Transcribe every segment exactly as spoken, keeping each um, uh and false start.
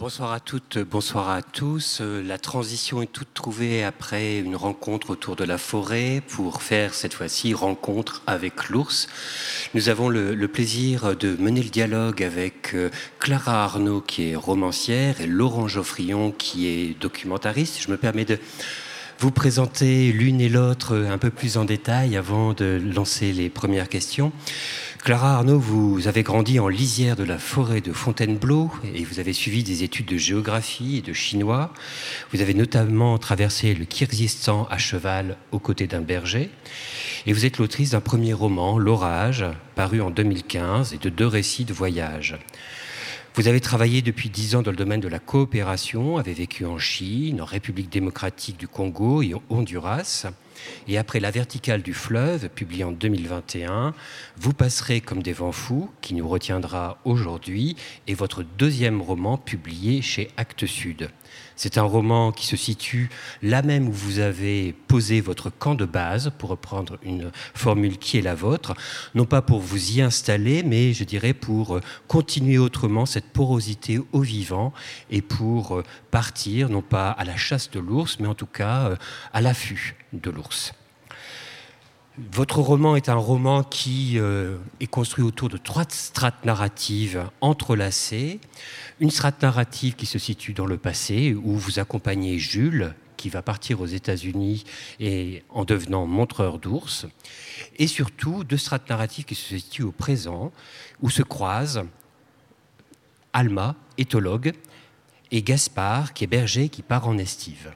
Bonsoir à toutes, bonsoir à tous. La transition est toute trouvée après une rencontre autour de la forêt pour faire cette fois-ci rencontre avec l'ours. Nous avons le, le plaisir de mener le dialogue avec Clara Arnaud qui est romancière et Laurent Geoffrion qui est documentariste. Je me permets de vous présenter l'une et l'autre un peu plus en détail avant de lancer les premières questions. Clara Arnaud, vous avez grandi en lisière de la forêt de Fontainebleau et vous avez suivi des études de géographie et de chinois. Vous avez notamment traversé le Kirghizistan à cheval aux côtés d'un berger. Et vous êtes l'autrice d'un premier roman, L'Orage, paru en deux mille quinze, et de deux récits de voyage. Vous avez travaillé depuis dix ans dans le domaine de la coopération, avez vécu en Chine, en République démocratique du Congo et au Honduras. Et après La verticale du fleuve, publié en deux mille vingt et un, vous passerez comme des vents fous, qui nous retiendra aujourd'hui, et votre deuxième roman publié chez Actes Sud. C'est un roman qui se situe là même où vous avez posé votre camp de base, pour reprendre une formule qui est la vôtre, non pas pour vous y installer, mais je dirais pour continuer autrement cette porosité au vivant et pour partir, non pas à la chasse de l'ours, mais en tout cas à l'affût de l'ours. Votre roman est un roman qui euh, est construit autour de trois strates narratives entrelacées. Une strate narrative qui se situe dans le passé, où vous accompagnez Jules, qui va partir aux États-Unis et en devenant montreur d'ours. Et surtout, deux strates narratives qui se situent au présent, où se croisent Alma, éthologue, et Gaspard, qui est berger, qui part en estive.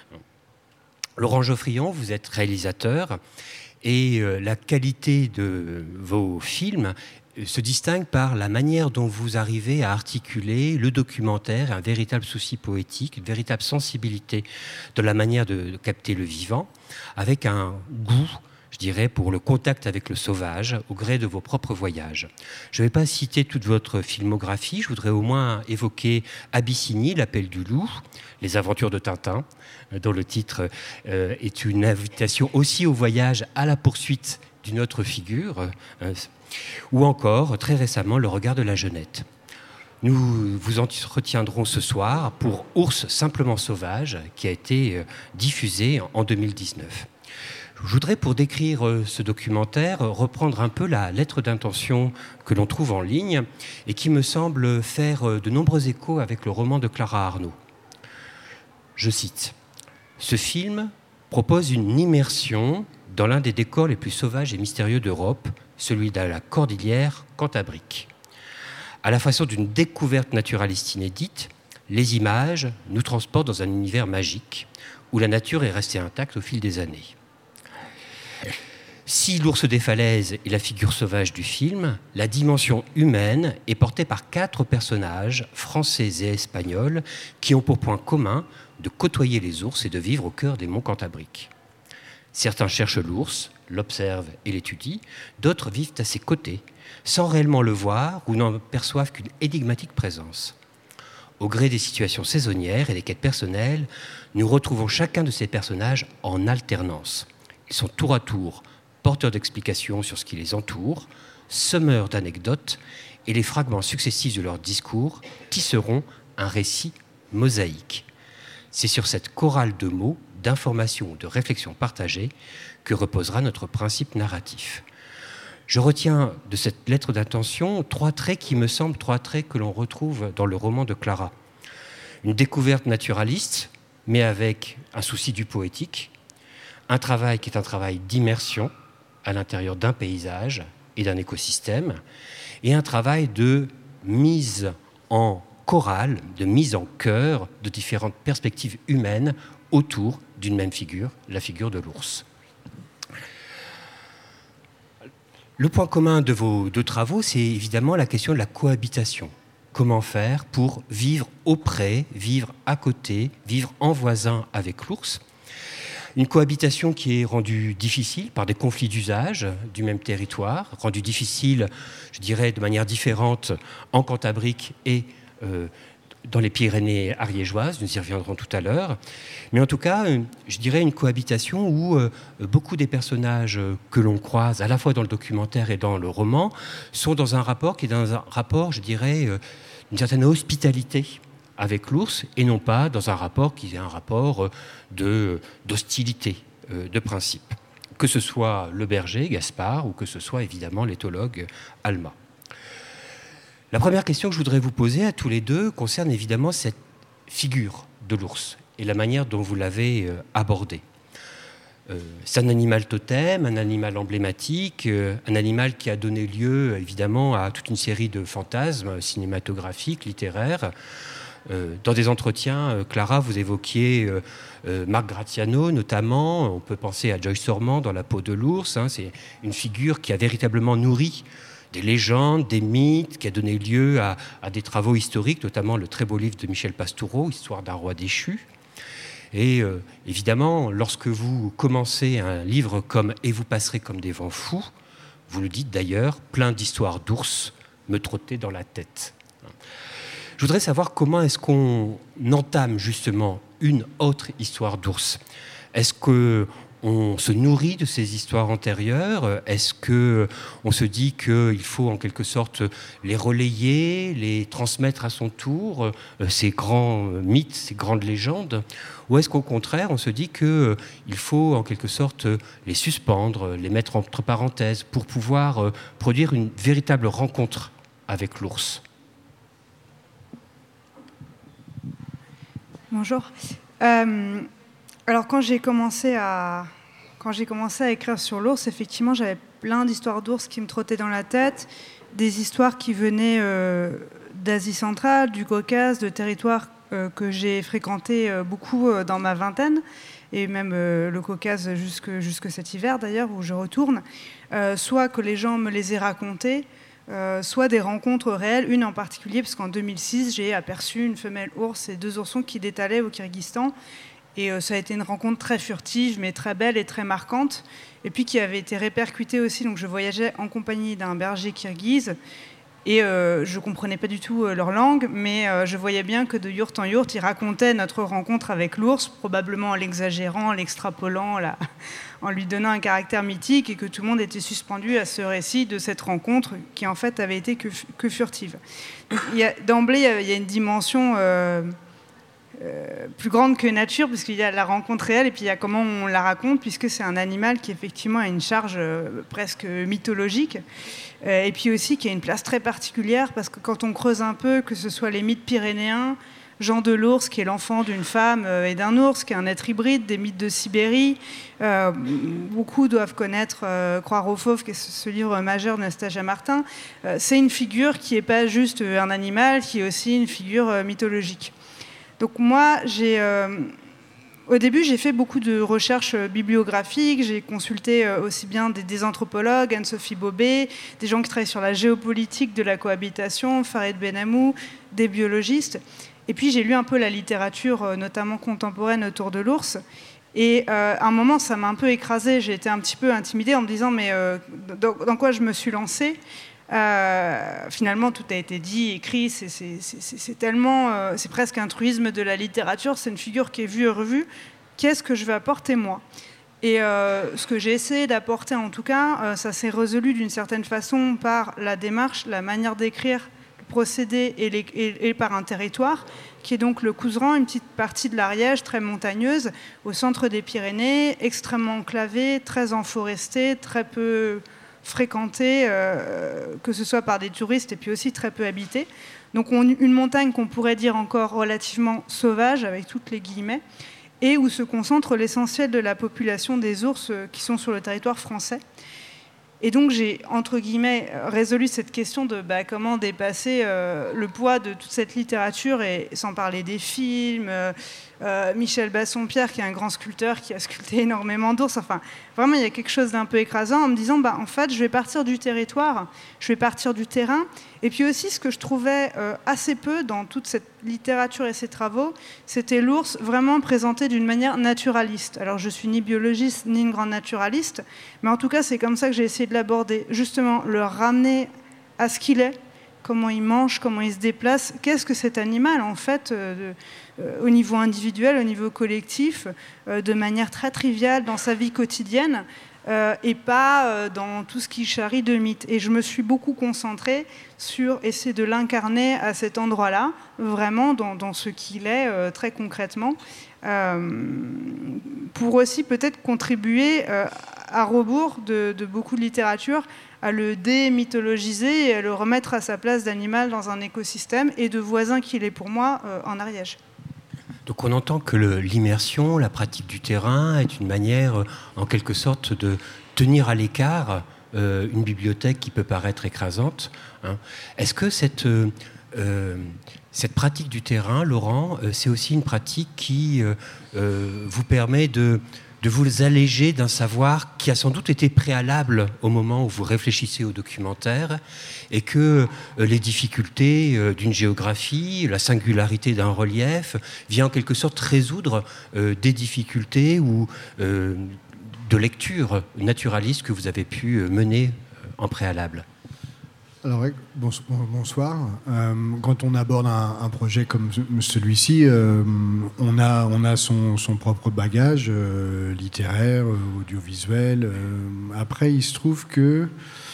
Laurent Geoffrion, vous êtes réalisateur, et la qualité de vos films se distingue par la manière dont vous arrivez à articuler le documentaire, un véritable souci poétique, une véritable sensibilité de la manière de capter le vivant, avec un goût, je dirais, pour le contact avec le sauvage, au gré de vos propres voyages. Je ne vais pas citer toute votre filmographie, je voudrais au moins évoquer Abyssinie, l'appel du loup, Les aventures de Tintin, dont le titre euh, est une invitation aussi au voyage à la poursuite d'une autre figure, euh, ou encore, très récemment, Le regard de la Jeunette. Nous vous entretiendrons ce soir pour Ours simplement sauvage, qui a été euh, diffusé en deux mille dix-neuf. Je voudrais, pour décrire euh, ce documentaire, reprendre un peu la lettre d'intention que l'on trouve en ligne et qui me semble faire euh, de nombreux échos avec le roman de Clara Arnaud. Je cite: « Ce film propose une immersion dans l'un des décors les plus sauvages et mystérieux d'Europe, celui de la cordillère cantabrique. À la façon d'une découverte naturaliste inédite, les images nous transportent dans un univers magique où la nature est restée intacte au fil des années. Si l'ours des falaises est la figure sauvage du film, la dimension humaine est portée par quatre personnages français et espagnols qui ont pour point commun de côtoyer les ours et de vivre au cœur des monts cantabriques. Certains cherchent l'ours, l'observent et l'étudient, d'autres vivent à ses côtés, sans réellement le voir ou n'en perçoivent qu'une énigmatique présence. Au gré des situations saisonnières et des quêtes personnelles, nous retrouvons chacun de ces personnages en alternance. Ils sont tour à tour porteurs d'explications sur ce qui les entoure, semeurs d'anecdotes, et les fragments successifs de leur discours tisseront un récit mosaïque. C'est sur cette chorale de mots, d'informations, de réflexions partagées que reposera notre principe narratif. Je retiens de cette lettre d'intention trois traits qui me semblent trois traits que l'on retrouve dans le roman de Clara. Une découverte naturaliste, mais avec un souci du poétique, un travail qui est un travail d'immersion à l'intérieur d'un paysage et d'un écosystème, et un travail de mise en chorale, de mise en chœur de différentes perspectives humaines autour d'une même figure, la figure de l'ours. Le point commun de vos deux travaux, c'est évidemment la question de la cohabitation. Comment faire pour vivre auprès, vivre à côté, vivre en voisin avec l'ours ? Une cohabitation qui est rendue difficile par des conflits d'usage du même territoire, rendue difficile, je dirais, de manière différente en Cantabrique et euh, dans les Pyrénées ariégeoises, nous y reviendrons tout à l'heure. Mais en tout cas, je dirais une cohabitation où euh, beaucoup des personnages que l'on croise, à la fois dans le documentaire et dans le roman, sont dans un rapport qui est dans un rapport, je dirais, euh, d'une certaine hospitalité avec l'ours et non pas dans un rapport qui est un rapport de, d'hostilité, de principe. Que ce soit le berger, Gaspard, ou que ce soit évidemment l'éthologue Alma. La première question que je voudrais vous poser à tous les deux concerne évidemment cette figure de l'ours et la manière dont vous l'avez abordée. C'est un animal totem, un animal emblématique, un animal qui a donné lieu évidemment à toute une série de fantasmes cinématographiques, littéraires. Dans des entretiens, Clara, vous évoquiez Marc Gratiano notamment, on peut penser à Joyce Ormond dans La peau de l'ours, hein, c'est une figure qui a véritablement nourri des légendes, des mythes, qui a donné lieu à, à des travaux historiques, notamment le très beau livre de Michel Pastoureau, Histoire d'un roi déchu. Et euh, évidemment, lorsque vous commencez un livre comme « Et vous passerez comme des vents fous », vous le dites d'ailleurs, plein d'histoires d'ours me trottaient dans la tête. Je voudrais savoir comment est-ce qu'on entame justement une autre histoire d'ours. Est-ce qu'on se nourrit de ces histoires antérieures? Est-ce qu'on se dit qu'il faut en quelque sorte les relayer, les transmettre à son tour, ces grands mythes, ces grandes légendes? Ou est-ce qu'au contraire, on se dit qu'il faut en quelque sorte les suspendre, les mettre entre parenthèses pour pouvoir produire une véritable rencontre avec l'ours? Bonjour. Euh, alors quand j'ai commencé à quand j'ai commencé à écrire sur l'ours, effectivement, j'avais plein d'histoires d'ours qui me trottaient dans la tête, des histoires qui venaient euh, d'Asie centrale, du Caucase, de territoires euh, que j'ai fréquentés euh, beaucoup euh, dans ma vingtaine, et même euh, le Caucase jusque, jusque cet hiver d'ailleurs, où je retourne, euh, soit que les gens me les aient racontés, Euh, soit des rencontres réelles, une en particulier, parce qu'en deux mille six, j'ai aperçu une femelle ours et deux oursons qui détalaient au Kyrgyzstan. Et euh, ça a été une rencontre très furtive, mais très belle et très marquante, et puis qui avait été répercutée aussi. Donc je voyageais en compagnie d'un berger kirghize, et euh, je ne comprenais pas du tout euh, leur langue, mais euh, je voyais bien que de yourte en yourte, ils racontaient notre rencontre avec l'ours, probablement en l'exagérant, en l'extrapolant, la... en lui donnant un caractère mythique, et que tout le monde était suspendu à ce récit de cette rencontre qui en fait avait été que, que furtive. D'emblée, il y a une dimension euh, euh, plus grande que nature, puisqu'il y a la rencontre réelle et puis il y a comment on la raconte, puisque c'est un animal qui effectivement a une charge euh, presque mythologique, euh, et puis aussi qui a une place très particulière, parce que quand on creuse un peu, que ce soit les mythes pyrénéens, Jean de l'ours, qui est l'enfant d'une femme et d'un ours, qui est un être hybride, des mythes de Sibérie. Euh, beaucoup doivent connaître euh, Croire aux fauves, qui est ce, ce livre majeur d'Anastasia Martin. Euh, c'est une figure qui n'est pas juste un animal, qui est aussi une figure euh, mythologique. Donc moi, j'ai... Euh, Au début, j'ai fait beaucoup de recherches bibliographiques. J'ai consulté aussi bien des, des anthropologues, Anne-Sophie Bobet, des gens qui travaillent sur la géopolitique de la cohabitation, Farid Benamou, des biologistes. Et puis, j'ai lu un peu la littérature, notamment contemporaine, autour de l'ours. Et euh, à un moment, ça m'a un peu écrasée. J'ai été un petit peu intimidée en me disant, mais euh, dans, dans quoi je me suis lancée ? Euh, finalement, tout a été dit, écrit, c'est, c'est, c'est, c'est tellement, euh, c'est presque un truisme de la littérature, c'est une figure qui est vue et revue. Qu'est-ce que je vais apporter, moi ? Et euh, ce que j'ai essayé d'apporter, en tout cas, euh, ça s'est résolu d'une certaine façon par la démarche, la manière d'écrire, le procédé et, les, et, et par un territoire, qui est donc le Couserans, une petite partie de l'Ariège très montagneuse, au centre des Pyrénées, extrêmement enclavée, très enforestée, très peu fréquentée, euh, que ce soit par des touristes et puis aussi très peu habitée. Donc on, une montagne qu'on pourrait dire encore relativement sauvage, avec toutes les guillemets, et où se concentre l'essentiel de la population des ours qui sont sur le territoire français. Et donc j'ai, entre guillemets, résolu cette question de bah, comment dépasser euh, le poids de toute cette littérature, et sans parler des films, euh, euh, Michel Bassompierre, qui est un grand sculpteur, qui a sculpté énormément d'ours. Enfin, vraiment, il y a quelque chose d'un peu écrasant en me disant, bah, en fait, je vais partir du territoire, je vais partir du terrain. Et puis aussi, ce que je trouvais euh, assez peu dans toute cette littérature et ces travaux, c'était l'ours vraiment présenté d'une manière naturaliste. Alors, je suis ni biologiste, ni une grande naturaliste, mais en tout cas, c'est comme ça que j'ai essayé de l'aborder. Justement, le ramener à ce qu'il est, comment il mange, comment il se déplace, qu'est-ce que cet animal, en fait, euh, de, euh, au niveau individuel, au niveau collectif, euh, de manière très triviale dans sa vie quotidienne, euh, et pas euh, dans tout ce qui charrie de mythes. Et je me suis beaucoup concentrée sur essayer de l'incarner à cet endroit-là, vraiment dans, dans ce qu'il est euh, très concrètement, euh, pour aussi peut-être contribuer euh, à rebours de, de beaucoup de littérature, à le démythologiser et à le remettre à sa place d'animal dans un écosystème et de voisin qu'il est pour moi euh, en Ariège. Donc on entend que le, l'immersion, la pratique du terrain est une manière, en quelque sorte, de tenir à l'écart euh, une bibliothèque qui peut paraître écrasante. Hein. Est-ce que cette, euh, cette pratique du terrain, Laurent, euh, c'est aussi une pratique qui euh, euh, vous permet de... de vous alléger d'un savoir qui a sans doute été préalable au moment où vous réfléchissez au documentaire et que euh, les difficultés euh, d'une géographie, la singularité d'un relief vient en quelque sorte résoudre euh, des difficultés ou euh, de lecture naturaliste que vous avez pu mener euh, en préalable. Alors, bonsoir. Euh, quand on aborde un, un projet comme celui-ci, euh, on a, on a son, son propre bagage euh, littéraire, audiovisuel. Euh, après, il se trouve que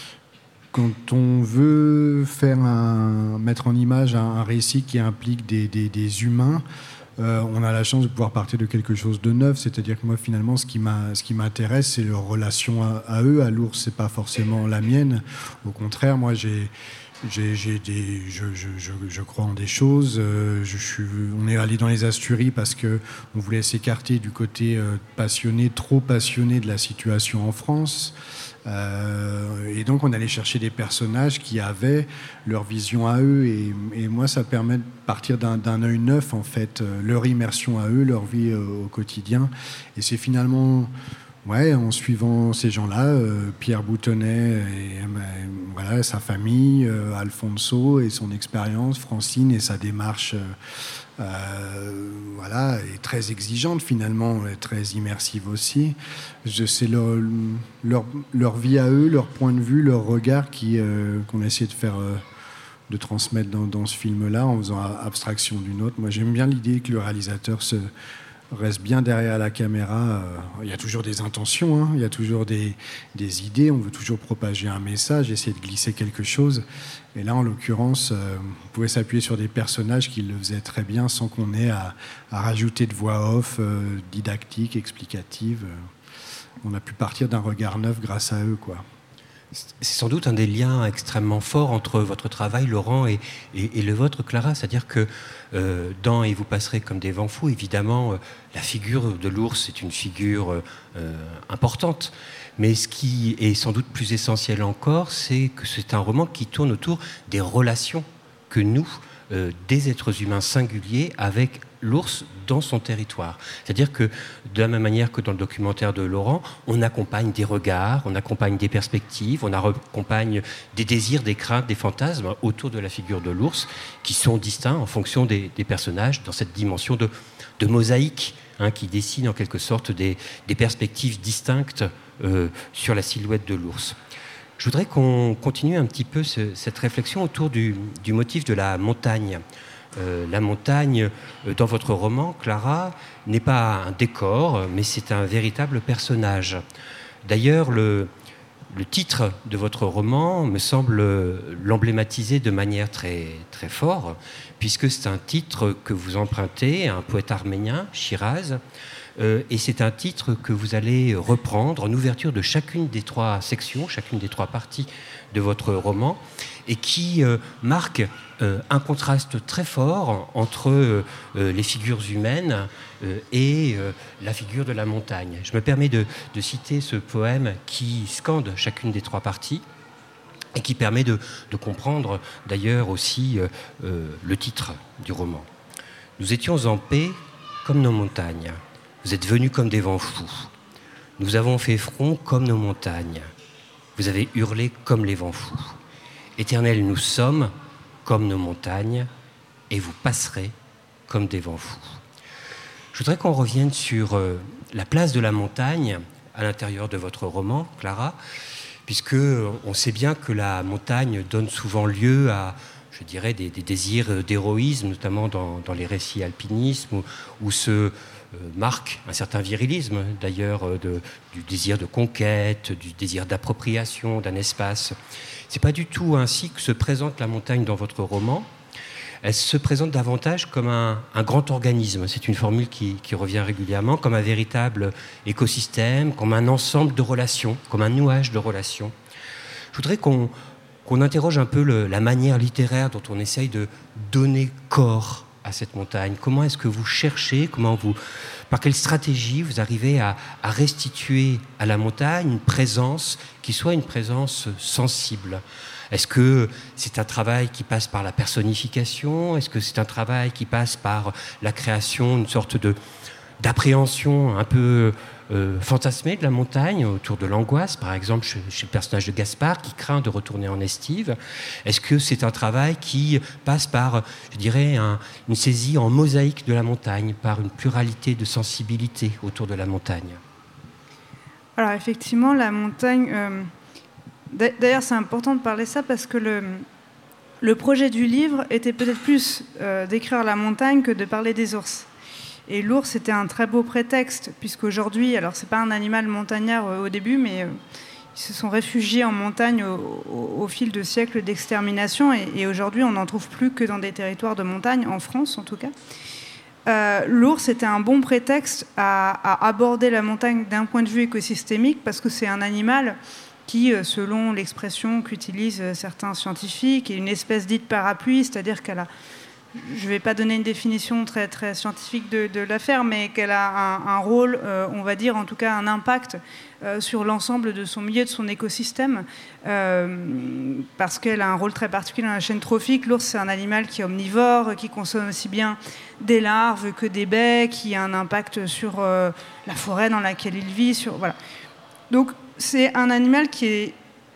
quand on veut faire un, mettre en image un, un récit qui implique des, des, des humains, Euh, on a la chance de pouvoir partir de quelque chose de neuf, c'est-à-dire que moi finalement ce qui, m'a, ce qui m'intéresse c'est leur relation à, à eux, à l'ours c'est pas forcément la mienne, au contraire moi j'ai, j'ai, j'ai des, je, je, je, je crois en des choses, euh, je suis, on est allé dans les Asturies parce qu'on voulait s'écarter du côté euh, passionné, trop passionné de la situation en France. Euh, et donc on allait chercher des personnages qui avaient leur vision à eux et, et moi ça permet de partir d'un, d'un œil neuf en fait, euh, leur immersion à eux, leur vie euh, au quotidien et c'est finalement ouais, en suivant ces gens-là, euh, Pierre Boutonnet et euh, voilà, sa famille, euh, Alfonso et son expérience, Francine et sa démarche euh, Euh, voilà, est très exigeante finalement, très immersive aussi. Je sais leur, leur, leur vie à eux, leur point de vue, leur regard qui, euh, qu'on a essayé de faire, euh, de transmettre dans, dans ce film-là en faisant abstraction d'une autre. Moi j'aime bien l'idée que le réalisateur se reste bien derrière la caméra. Il y a toujours des intentions, hein. Il y a toujours des, des idées, on veut toujours propager un message, essayer de glisser quelque chose. Et là, en l'occurrence, euh, on pouvait s'appuyer sur des personnages qui le faisaient très bien sans qu'on ait à, à rajouter de voix off, euh, didactique, explicative. On a pu partir d'un regard neuf grâce à eux, quoi. C'est sans doute un des liens extrêmement forts entre votre travail, Laurent, et, et, et le vôtre, Clara. C'est-à-dire que euh, dans « Et vous passerez comme des vents fous », évidemment, euh, la figure de l'ours est une figure euh, importante. Mais ce qui est sans doute plus essentiel encore, c'est que c'est un roman qui tourne autour des relations que nous, euh, des êtres humains singuliers, avec l'ours dans son territoire. C'est-à-dire que, de la même manière que dans le documentaire de Laurent, on accompagne des regards, on accompagne des perspectives, on accompagne des désirs, des craintes, des fantasmes autour de la figure de l'ours, qui sont distincts en fonction des, des personnages, dans cette dimension de, de mosaïque, hein, qui dessine en quelque sorte des, des perspectives distinctes euh, sur la silhouette de l'ours. Je voudrais qu'on continue un petit peu ce, cette réflexion autour du, du motif de la montagne. Euh, la montagne, euh, dans votre roman, Clara, n'est pas un décor, mais c'est un véritable personnage. D'ailleurs, le, le titre de votre roman me semble l'emblématiser de manière très, très forte, puisque c'est un titre que vous empruntez à un poète arménien, Shiraz, euh, et c'est un titre que vous allez reprendre en ouverture de chacune des trois sections, chacune des trois parties de votre roman, et qui euh, marque euh, un contraste très fort entre euh, les figures humaines euh, et euh, la figure de la montagne. Je me permets de, de citer ce poème qui scande chacune des trois parties et qui permet de, de comprendre d'ailleurs aussi euh, euh, le titre du roman. Nous étions en paix comme nos montagnes. Vous êtes venus comme des vents fous. Nous avons fait front comme nos montagnes. Vous avez hurlé comme les vents fous. Éternels, nous sommes comme nos montagnes, et vous passerez comme des vents fous. Je voudrais qu'on revienne sur euh, la place de la montagne à l'intérieur de votre roman, Clara, puisque on sait bien que la montagne donne souvent lieu à je dirais, des, des désirs d'héroïsme, notamment dans, dans les récits alpinisme, où, où se euh, marque un certain virilisme, d'ailleurs, euh, de, du désir de conquête, du désir d'appropriation d'un espace. C'est pas du tout ainsi que se présente la montagne dans votre roman. Elle se présente davantage comme un, un grand organisme. C'est une formule qui, qui revient régulièrement, comme un véritable écosystème, comme un ensemble de relations, comme un nuage de relations. Je voudrais qu'on, qu'on interroge un peu le, la manière littéraire dont on essaye de donner corps à cette montagne. Comment est-ce que vous cherchez, comment vous, par quelle stratégie vous arrivez à, à restituer à la montagne une présence qui soit une présence sensible ? Est-ce que c'est un travail qui passe par la personnification ? Est-ce que c'est un travail qui passe par la création d'une sorte de, d'appréhension un peu euh, fantasmée de la montagne, autour de l'angoisse, par exemple chez, chez le personnage de Gaspard qui craint de retourner en estive ? Est-ce que c'est un travail qui passe par, je dirais, un, une saisie en mosaïque de la montagne, par une pluralité de sensibilités autour de la montagne ? Alors effectivement, la montagne... Euh... D'ailleurs, c'est important de parler de ça parce que le, le projet du livre était peut-être plus euh, d'écrire la montagne que de parler des ours. Et l'ours, c'était un très beau prétexte, puisqu'aujourd'hui, alors c'est pas un animal montagnard euh, au début, mais euh, ils se sont réfugiés en montagne au, au, au fil de siècles d'extermination, et, et aujourd'hui, on n'en trouve plus que dans des territoires de montagne, en France en tout cas. Euh, l'ours était un bon prétexte à, à aborder la montagne d'un point de vue écosystémique, parce que c'est un animal qui, selon l'expression qu'utilisent certains scientifiques, est une espèce dite parapluie, c'est-à-dire qu'elle a, je ne vais pas donner une définition très, très scientifique de, de l'affaire, mais qu'elle a un, un rôle, euh, on va dire en tout cas un impact euh, sur l'ensemble de son milieu, de son écosystème, euh, parce qu'elle a un rôle très particulier dans la chaîne trophique. L'ours, c'est un animal qui est omnivore, qui consomme aussi bien des larves que des baies, qui a un impact sur euh, la forêt dans laquelle il vit. Sur, voilà. Donc, c'est un animal qui est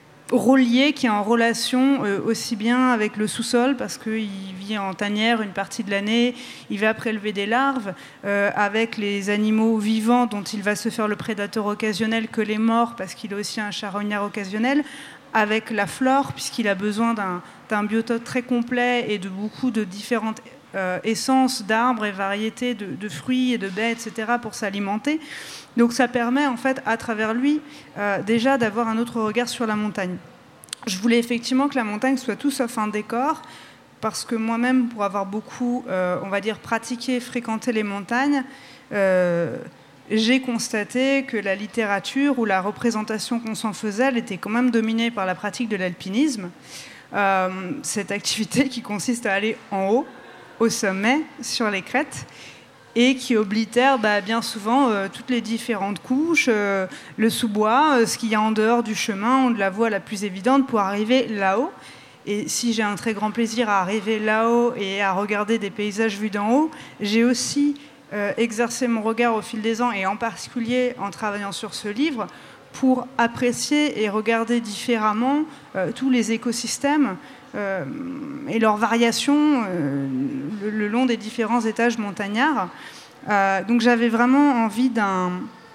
relié, qui est en relation euh, aussi bien avec le sous-sol, parce qu'il vit en tanière une partie de l'année, il va prélever des larves, euh, avec les animaux vivants dont il va se faire le prédateur occasionnel, que les morts, parce qu'il est aussi un charognard occasionnel, avec la flore, puisqu'il a besoin d'un, d'un biotope très complet et de beaucoup de différentes euh, essences d'arbres et variétés de, de fruits et de baies, et cetera, pour s'alimenter. Donc ça permet en fait à travers lui euh, déjà d'avoir un autre regard sur la montagne. Je voulais effectivement que la montagne soit tout sauf un décor, parce que moi-même, pour avoir beaucoup, euh, on va dire, pratiqué, fréquenté les montagnes, euh, j'ai constaté que la littérature ou la représentation qu'on s'en faisait, elle était quand même dominée par la pratique de l'alpinisme. Euh, cette activité qui consiste à aller en haut, au sommet, sur les crêtes, et qui oblitère bah, bien souvent euh, toutes les différentes couches, euh, le sous-bois, euh, ce qu'il y a en dehors du chemin, de la voie la plus évidente pour arriver là-haut. Et si j'ai un très grand plaisir à arriver là-haut et à regarder des paysages vus d'en haut, j'ai aussi euh, exercé mon regard au fil des ans, et en particulier en travaillant sur ce livre, pour apprécier et regarder différemment euh, tous les écosystèmes Euh, et leurs variations euh, le, le long des différents étages montagnards. Euh, donc j'avais vraiment envie d'un,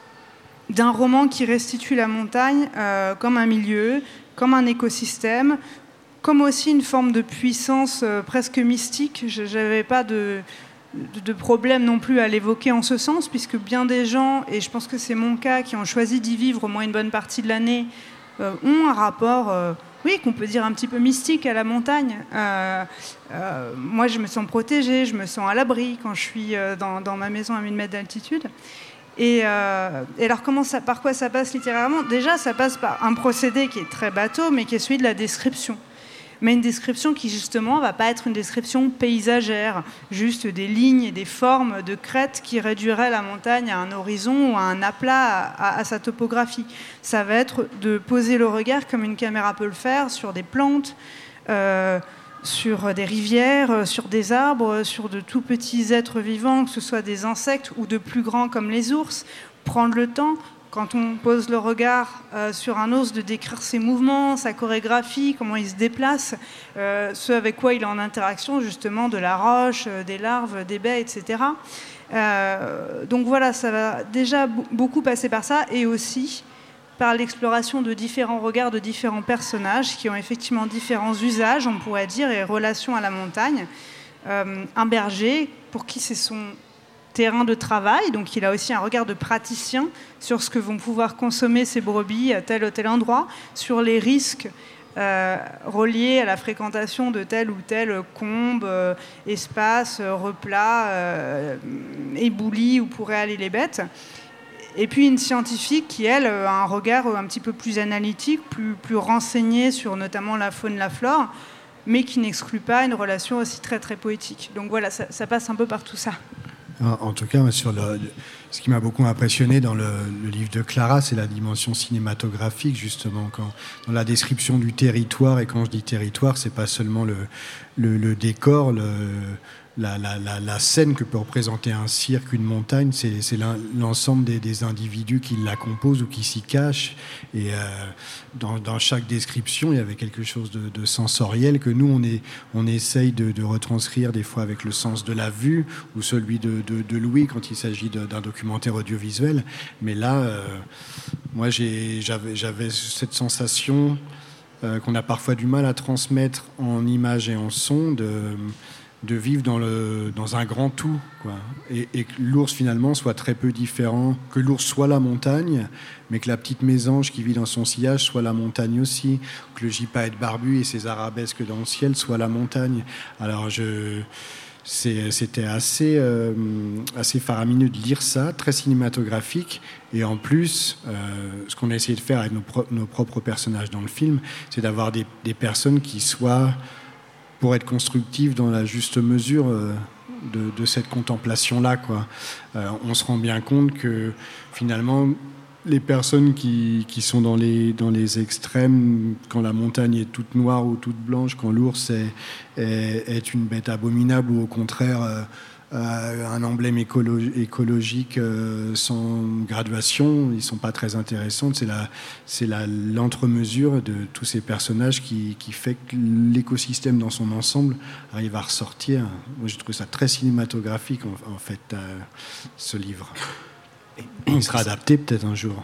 d'un roman qui restitue la montagne euh, comme un milieu, comme un écosystème, comme aussi une forme de puissance euh, presque mystique. Je n'avais pas de, de, de problème non plus à l'évoquer en ce sens, puisque bien des gens, et je pense que c'est mon cas, qui ont choisi d'y vivre au moins une bonne partie de l'année, euh, ont un rapport... Euh, oui, qu'on peut dire un petit peu mystique à la montagne. Euh, euh, moi, je me sens protégée, je me sens à l'abri quand je suis dans, dans ma maison à mille mètres d'altitude. Et, euh, et alors, comment ça, par quoi ça passe littéralement ? Déjà, ça passe par un procédé qui est très bateau, mais qui est celui de la description. Mais une description qui, justement, ne va pas être une description paysagère, juste des lignes et des formes de crêtes qui réduiraient la montagne à un horizon ou à un aplat, à, à, à sa topographie. Ça va être de poser le regard, comme une caméra peut le faire, sur des plantes, euh, sur des rivières, sur des arbres, sur de tout petits êtres vivants, que ce soit des insectes ou de plus grands comme les ours. Prendre le temps, quand on pose le regard euh, sur un ours, de décrire ses mouvements, sa chorégraphie, comment il se déplace, euh, ce avec quoi il est en interaction, justement, de la roche, euh, des larves, des baies, et cetera. Euh, donc voilà, ça va déjà b- beaucoup passer par ça, et aussi par l'exploration de différents regards de différents personnages qui ont effectivement différents usages, on pourrait dire, et relations à la montagne. Euh, un berger, pour qui c'est son terrain de travail, donc il a aussi un regard de praticien sur ce que vont pouvoir consommer ces brebis à tel ou tel endroit, sur les risques euh, reliés à la fréquentation de tel ou tel combe, euh, espace, euh, replat, euh, ébouli où pourraient aller les bêtes. Et puis une scientifique qui, elle, a un regard un petit peu plus analytique, plus, plus renseigné sur notamment la faune, la flore, mais qui n'exclut pas une relation aussi très très poétique. Donc voilà, ça, ça passe un peu par tout ça. En tout cas, sur le, ce qui m'a beaucoup impressionné dans le, le livre de Clara, c'est la dimension cinématographique, justement, quand, dans la description du territoire. Et quand je dis territoire, c'est pas seulement le, le, le décor, le, la, la, la, la scène que peut représenter un cirque, une montagne, c'est, c'est l'ensemble des, des individus qui la composent ou qui s'y cachent. Et euh, dans, dans chaque description, il y avait quelque chose de, de sensoriel que nous, on, est, on essaye de, de retranscrire des fois avec le sens de la vue ou celui de, de, de Louis quand il s'agit de, d'un documentaire audiovisuel. Mais là, euh, moi, j'ai, j'avais, j'avais cette sensation euh, qu'on a parfois du mal à transmettre en images et en son de... de vivre dans, le, dans un grand tout, quoi. Et, et que l'ours finalement soit très peu différent, que l'ours soit la montagne, mais que la petite mésange qui vit dans son sillage soit la montagne aussi, que le gypaète barbu et ses arabesques dans le ciel soient la montagne. Alors je, c'est, c'était assez, euh, assez faramineux de lire ça, très cinématographique, et en plus, euh, ce qu'on a essayé de faire avec nos, pro- nos propres personnages dans le film, c'est d'avoir des, des personnes qui soient, pour être constructif dans la juste mesure euh, de, de cette contemplation-là, quoi. Euh, on se rend bien compte que finalement, les personnes qui, qui sont dans les, dans les extrêmes, quand la montagne est toute noire ou toute blanche, quand l'ours est, est, est une bête abominable ou au contraire euh, euh, un emblème écolo- écologique euh, sans graduation, ils ne sont pas très intéressants. C'est, la, c'est la, l'entre-mesure de tous ces personnages qui, qui fait que l'écosystème dans son ensemble arrive à ressortir. Moi, je trouve ça très cinématographique, en, en fait, euh, ce livre. Il sera adapté peut-être un jour.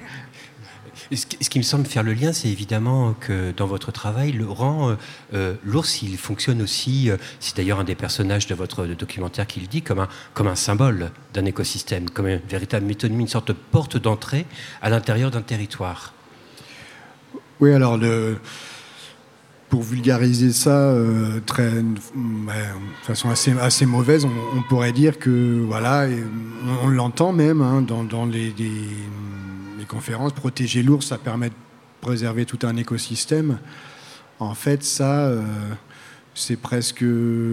Ce qui me semble faire le lien, c'est évidemment que dans votre travail, Laurent, euh, l'ours, il fonctionne aussi, euh, c'est d'ailleurs un des personnages de votre documentaire qui le dit, comme un, comme un symbole d'un écosystème, comme une véritable métonymie, une sorte de porte d'entrée à l'intérieur d'un territoire. Oui, alors le... pour vulgariser ça euh, très, de façon assez, assez mauvaise, on, on pourrait dire que, voilà, on, on l'entend même hein, dans, dans les, les, les conférences, protéger l'ours, ça permet de préserver tout un écosystème. En fait, ça, euh, c'est presque...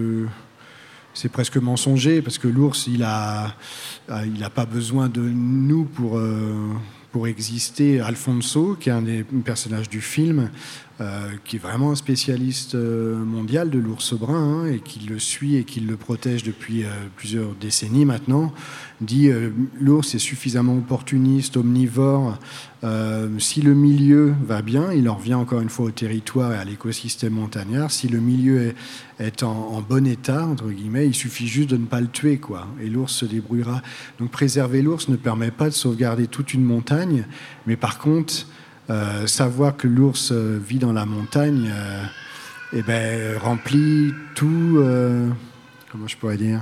c'est presque mensonger, parce que l'ours, il a, il a pas besoin de nous pour, euh, pour exister. Alfonso, qui est un des personnages du film, euh, qui est vraiment un spécialiste mondial de l'ours brun, hein, et qui le suit et qui le protège depuis euh, plusieurs décennies maintenant, dit euh, l'ours est suffisamment opportuniste, omnivore. Euh, si le milieu va bien, il en revient encore une fois au territoire et à l'écosystème montagnard. Si le milieu est, est en, en bon état, entre guillemets, il suffit juste de ne pas le tuer, quoi. Et l'ours se débrouillera. Donc préserver l'ours ne permet pas de sauvegarder toute une montagne, mais par contre, euh, savoir que l'ours vit dans la montagne, euh, eh ben, remplit tout... Euh, comment je pourrais dire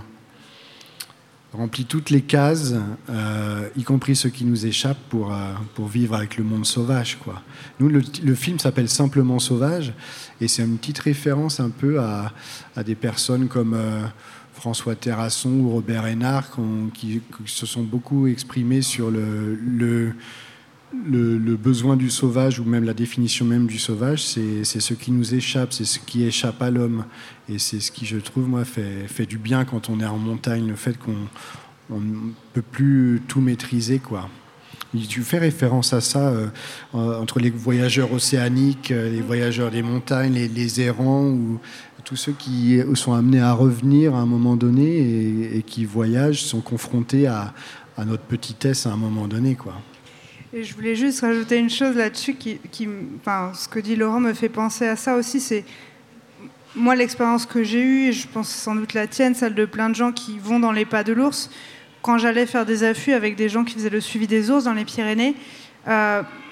remplit toutes les cases, euh, y compris ceux qui nous échappent, pour, euh, pour vivre avec le monde sauvage, quoi. Nous, le, le film s'appelle simplement Sauvage, et c'est une petite référence un peu à, à des personnes comme euh, François Terrasson ou Robert Hénard, qui, qui se sont beaucoup exprimés sur le, le, le, le besoin du sauvage, ou même la définition même du sauvage. C'est, c'est ce qui nous échappe, c'est ce qui échappe à l'homme. Et c'est ce qui, je trouve, moi, fait, fait du bien quand on est en montagne, le fait qu'on ne peut plus tout maîtriser, quoi. Tu fais référence à ça, euh, entre les voyageurs océaniques, les voyageurs des montagnes, les, les errants, ou tous ceux qui sont amenés à revenir à un moment donné et, et qui voyagent, sont confrontés à, à notre petitesse à un moment donné, quoi. Et je voulais juste rajouter une chose là-dessus, qui, qui, enfin, ce que dit Laurent me fait penser à ça aussi, c'est moi l'expérience que j'ai eue, et je pense sans doute la tienne, celle de plein de gens qui vont dans les pas de l'ours. Quand j'allais faire des affûts avec des gens qui faisaient le suivi des ours dans les Pyrénées, euh,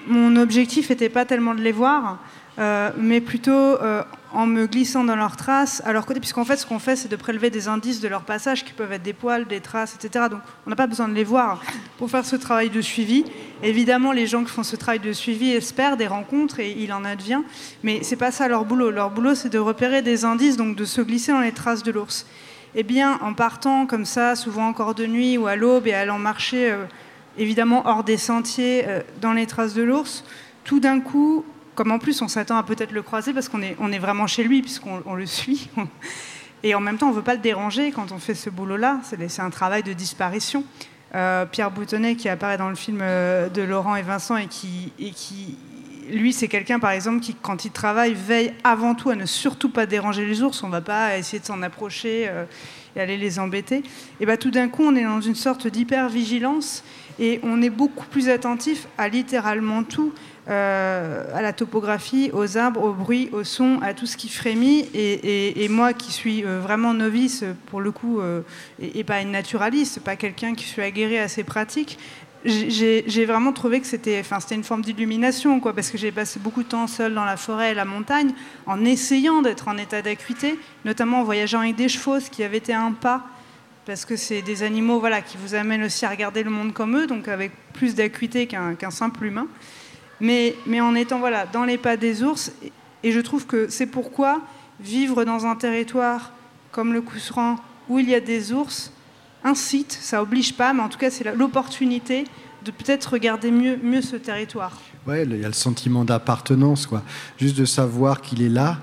mon objectif n'était pas tellement de les voir, euh, mais plutôt euh, en me glissant dans leurs traces à leur côté, puisqu'en fait, ce qu'on fait, c'est de prélever des indices de leur passage, qui peuvent être des poils, des traces, et cetera. Donc, on n'a pas besoin de les voir pour faire ce travail de suivi. Évidemment, les gens qui font ce travail de suivi espèrent des rencontres, et il en advient, mais c'est pas ça leur boulot. Leur boulot, c'est de repérer des indices, donc de se glisser dans les traces de l'ours. Eh bien, en partant comme ça, souvent encore de nuit ou à l'aube, et allant marcher, euh, évidemment, hors des sentiers, euh, dans les traces de l'ours, tout d'un coup, comme en plus on s'attend à peut-être le croiser parce qu'on est, on est vraiment chez lui puisqu'on on le suit, et en même temps on ne veut pas le déranger quand on fait ce boulot-là, c'est, c'est un travail de disparition. Euh, Pierre Boutonnet, qui apparaît dans le film euh, de Laurent et Vincent, et qui, et qui, lui, c'est quelqu'un par exemple qui, quand il travaille, veille avant tout à ne surtout pas déranger les ours, on ne va pas essayer de s'en approcher euh, et aller les embêter. Et bien tout d'un coup on est dans une sorte d'hyper-vigilance, et on est beaucoup plus attentif à littéralement tout. Euh, à la topographie, aux arbres, au bruit, au son, à tout ce qui frémit. Et, et, et moi, qui suis euh, vraiment novice, pour le coup, euh, et, et pas une naturaliste, pas quelqu'un qui suis aguerri à ces pratiques, j'ai, j'ai vraiment trouvé que c'était, enfin, c'était une forme d'illumination, quoi, parce que j'ai passé beaucoup de temps seule dans la forêt et la montagne, en essayant d'être en état d'acuité, notamment en voyageant avec des chevaux, ce qui avait été un pas, parce que c'est des animaux, voilà, qui vous amènent aussi à regarder le monde comme eux, donc avec plus d'acuité qu'un, qu'un simple humain. Mais, mais en étant voilà, dans les pas des ours, et je trouve que c'est pourquoi vivre dans un territoire comme le Couserans, où il y a des ours, incite, ça oblige pas, mais en tout cas c'est l'opportunité de peut-être regarder mieux, mieux ce territoire. Ouais, il y a le sentiment d'appartenance, quoi. Juste de savoir qu'il est là,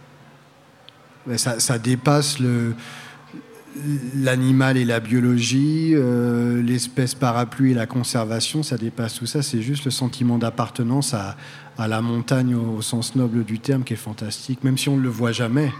ça, ça dépasse le... l'animal et la biologie, euh, l'espèce parapluie et la conservation, ça dépasse tout ça. C'est juste le sentiment d'appartenance à, à la montagne au, au sens noble du terme qui est fantastique, même si on ne le voit jamais.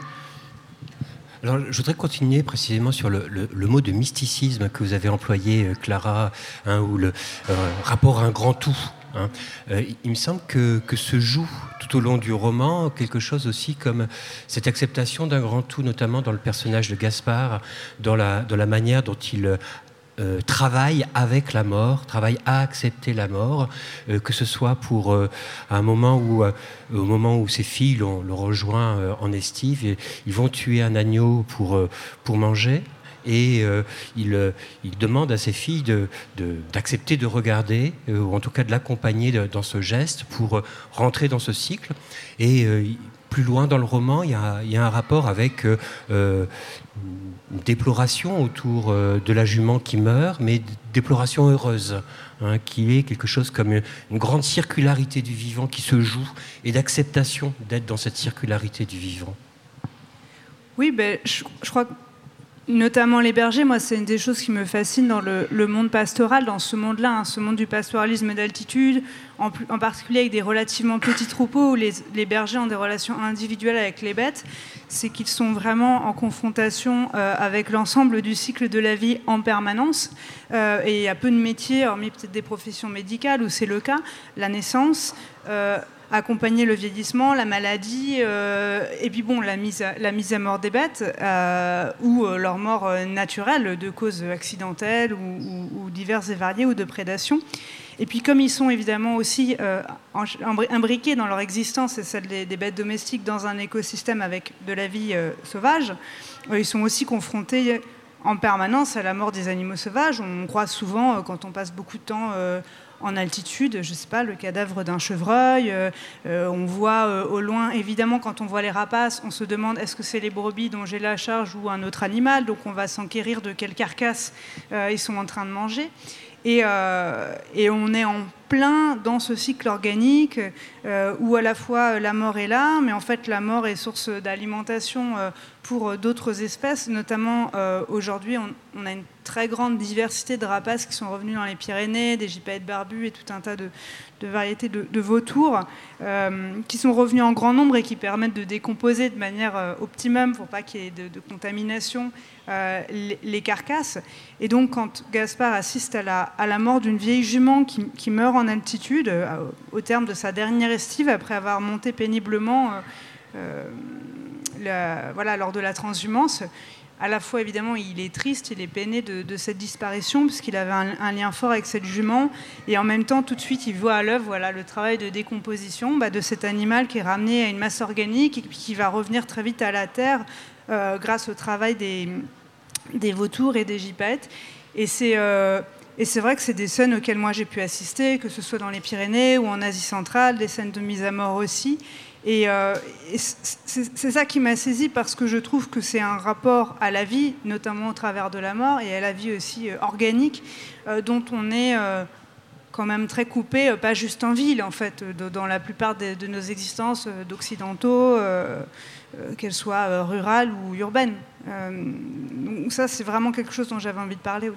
Alors, je voudrais continuer précisément sur le, le, le mot de mysticisme que vous avez employé, Clara, hein, ou le euh, rapport à un grand tout. Hein. Euh, il me semble que, que se joue tout au long du roman quelque chose aussi comme cette acceptation d'un grand tout, notamment dans le personnage de Gaspard, dans la, dans la manière dont il euh, travaille avec la mort, travaille à accepter la mort, euh, que ce soit pour euh, un moment où, euh, au moment où ses filles l'ont, l'ont rejoint euh, en estive, et ils vont tuer un agneau pour, euh, pour manger. Et euh, il, euh, il demande à ses filles de, de, d'accepter de regarder, euh, ou en tout cas de l'accompagner de, dans ce geste pour euh, rentrer dans ce cycle. Et euh, plus loin dans le roman, il y a, il y a un rapport avec euh, une déploration autour euh, de la jument qui meurt, mais déploration heureuse, hein, qui est quelque chose comme une, une grande circularité du vivant qui se joue, et d'acceptation d'être dans cette circularité du vivant. Oui, ben, je, je crois que notamment les bergers, moi, c'est une des choses qui me fascine dans le, le monde pastoral, dans ce monde-là, hein, ce monde du pastoralisme d'altitude, en, en particulier avec des relativement petits troupeaux où les, les bergers ont des relations individuelles avec les bêtes, c'est qu'ils sont vraiment en confrontation euh, avec l'ensemble du cycle de la vie en permanence. Euh, et il y a peu de métiers, hormis peut-être des professions médicales où c'est le cas, la naissance, euh, accompagner le vieillissement, la maladie, euh, et puis bon, la mise à, la mise à mort des bêtes, euh, ou euh, leur mort euh, naturelle de causes accidentelles ou, ou, ou diverses et variées, ou de prédation. Et puis comme ils sont évidemment aussi euh, imbriqués dans leur existence et celle des, des bêtes domestiques dans un écosystème avec de la vie euh, sauvage, euh, ils sont aussi confrontés en permanence à la mort des animaux sauvages. On croit souvent, euh, quand on passe beaucoup de temps euh, en altitude, je ne sais pas, le cadavre d'un chevreuil. Euh, euh, on voit euh, au loin, évidemment, quand on voit les rapaces, on se demande est-ce que c'est les brebis dont j'ai la charge ou un autre animal. Donc on va s'enquérir de quelle carcasse euh, ils sont en train de manger. Et, euh, et on est en plein dans ce cycle organique euh, où à la fois la mort est là, mais en fait la mort est source d'alimentation euh, pour d'autres espèces. Notamment euh, aujourd'hui, on, on a une très grande diversité de rapaces qui sont revenus dans les Pyrénées, des gypaètes barbus et tout un tas de, de variétés de, de vautours euh, qui sont revenus en grand nombre et qui permettent de décomposer de manière euh, optimum pour pas qu'il y ait de, de contamination euh, les, les carcasses. Et donc quand Gaspard assiste à la, à la mort d'une vieille jument qui, qui meurt en altitude euh, au terme de sa dernière estive après avoir monté péniblement euh, euh, la, voilà, lors de la transhumance, à la fois, évidemment, il est triste, il est peiné de, de cette disparition, puisqu'il avait un, un lien fort avec cette jument, et en même temps, tout de suite, il voit à l'œuvre voilà, le travail de décomposition bah, de cet animal qui est ramené à une masse organique et qui va revenir très vite à la terre euh, grâce au travail des, des vautours et des gypaètes. Et c'est... Euh, Et c'est vrai que c'est des scènes auxquelles moi j'ai pu assister, que ce soit dans les Pyrénées ou en Asie centrale, des scènes de mise à mort aussi. Et, euh, et c'est, c'est ça qui m'a saisie parce que je trouve que c'est un rapport à la vie, notamment au travers de la mort, et à la vie aussi euh, organique, euh, dont on est euh, quand même très coupé, euh, pas juste en ville en fait, de, dans la plupart de, de nos existences euh, d'occidentaux, euh, euh, qu'elles soient euh, rurales ou urbaines. Euh, donc ça, c'est vraiment quelque chose dont j'avais envie de parler. Oui.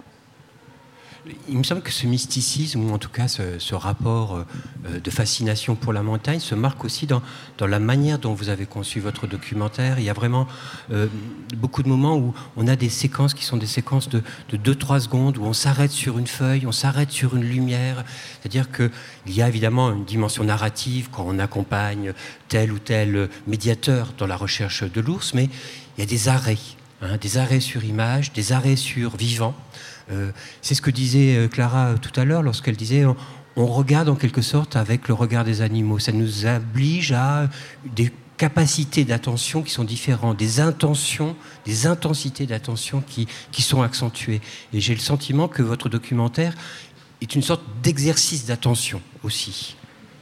Il me semble que ce mysticisme, ou en tout cas ce, ce rapport euh, de fascination pour la montagne, se marque aussi dans, dans la manière dont vous avez conçu votre documentaire. Il y a vraiment euh, beaucoup de moments où on a des séquences qui sont des séquences de, de deux trois secondes, où on s'arrête sur une feuille, on s'arrête sur une lumière. C'est-à-dire qu'il y a évidemment une dimension narrative quand on accompagne tel ou tel médiateur dans la recherche de l'ours, mais il y a des arrêts, hein, des arrêts sur image, des arrêts sur vivant. Euh, c'est ce que disait Clara tout à l'heure lorsqu'elle disait on, on regarde en quelque sorte avec le regard des animaux. Ça nous oblige à des capacités d'attention qui sont différentes, des intentions, des intensités d'attention qui, qui sont accentuées. Et j'ai le sentiment que votre documentaire est une sorte d'exercice d'attention aussi.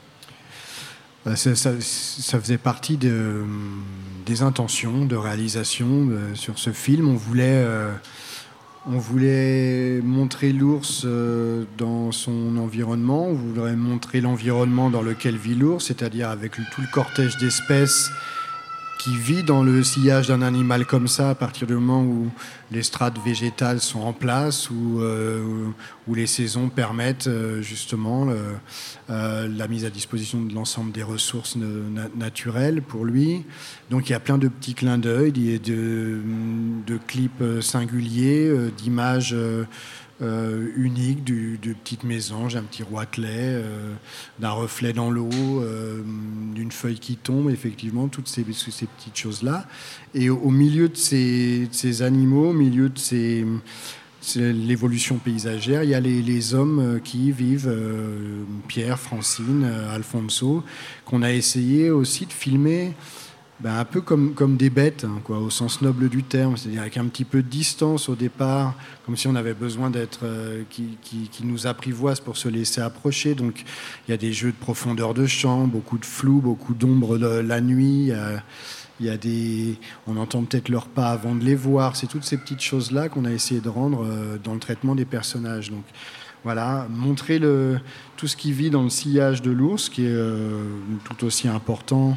Ça, ça, ça faisait partie de, des intentions de réalisation de, sur ce film. On voulait... Euh, On voulait montrer l'ours dans son environnement, on voulait montrer l'environnement dans lequel vit l'ours, c'est-à-dire avec tout le cortège d'espèces qui vit dans le sillage d'un animal comme ça à partir du moment où les strates végétales sont en place, où, euh, où les saisons permettent euh, justement le, euh, la mise à disposition de l'ensemble des ressources na- naturelles pour lui. Donc il y a plein de petits clins d'œil, de, de clips singuliers, euh, d'images euh, Euh, unique du, de petites mésanges, un petit roitelet, euh, d'un reflet dans l'eau, euh, d'une feuille qui tombe, effectivement, toutes ces, ces petites choses-là. Et au, au milieu de ces, de ces animaux, au milieu de ces, c'est l'évolution paysagère, il y a les, les hommes qui y vivent, euh, Pierre, Francine, euh, Alfonso, qu'on a essayé aussi de filmer ben, un peu comme, comme des bêtes, hein, quoi, au sens noble du terme, c'est-à-dire avec un petit peu de distance au départ, comme si on avait besoin d'être, euh, qui, qui, qui nous apprivoise pour se laisser approcher. Donc il y a des jeux de profondeur de champ, beaucoup de flou, beaucoup d'ombre de la nuit. Il y a, il y a des, on entend peut-être leurs pas avant de les voir. C'est toutes ces petites choses-là qu'on a essayé de rendre euh, dans le traitement des personnages. Donc voilà, montrer le, tout ce qui vit dans le sillage de l'ours, qui est euh, tout aussi important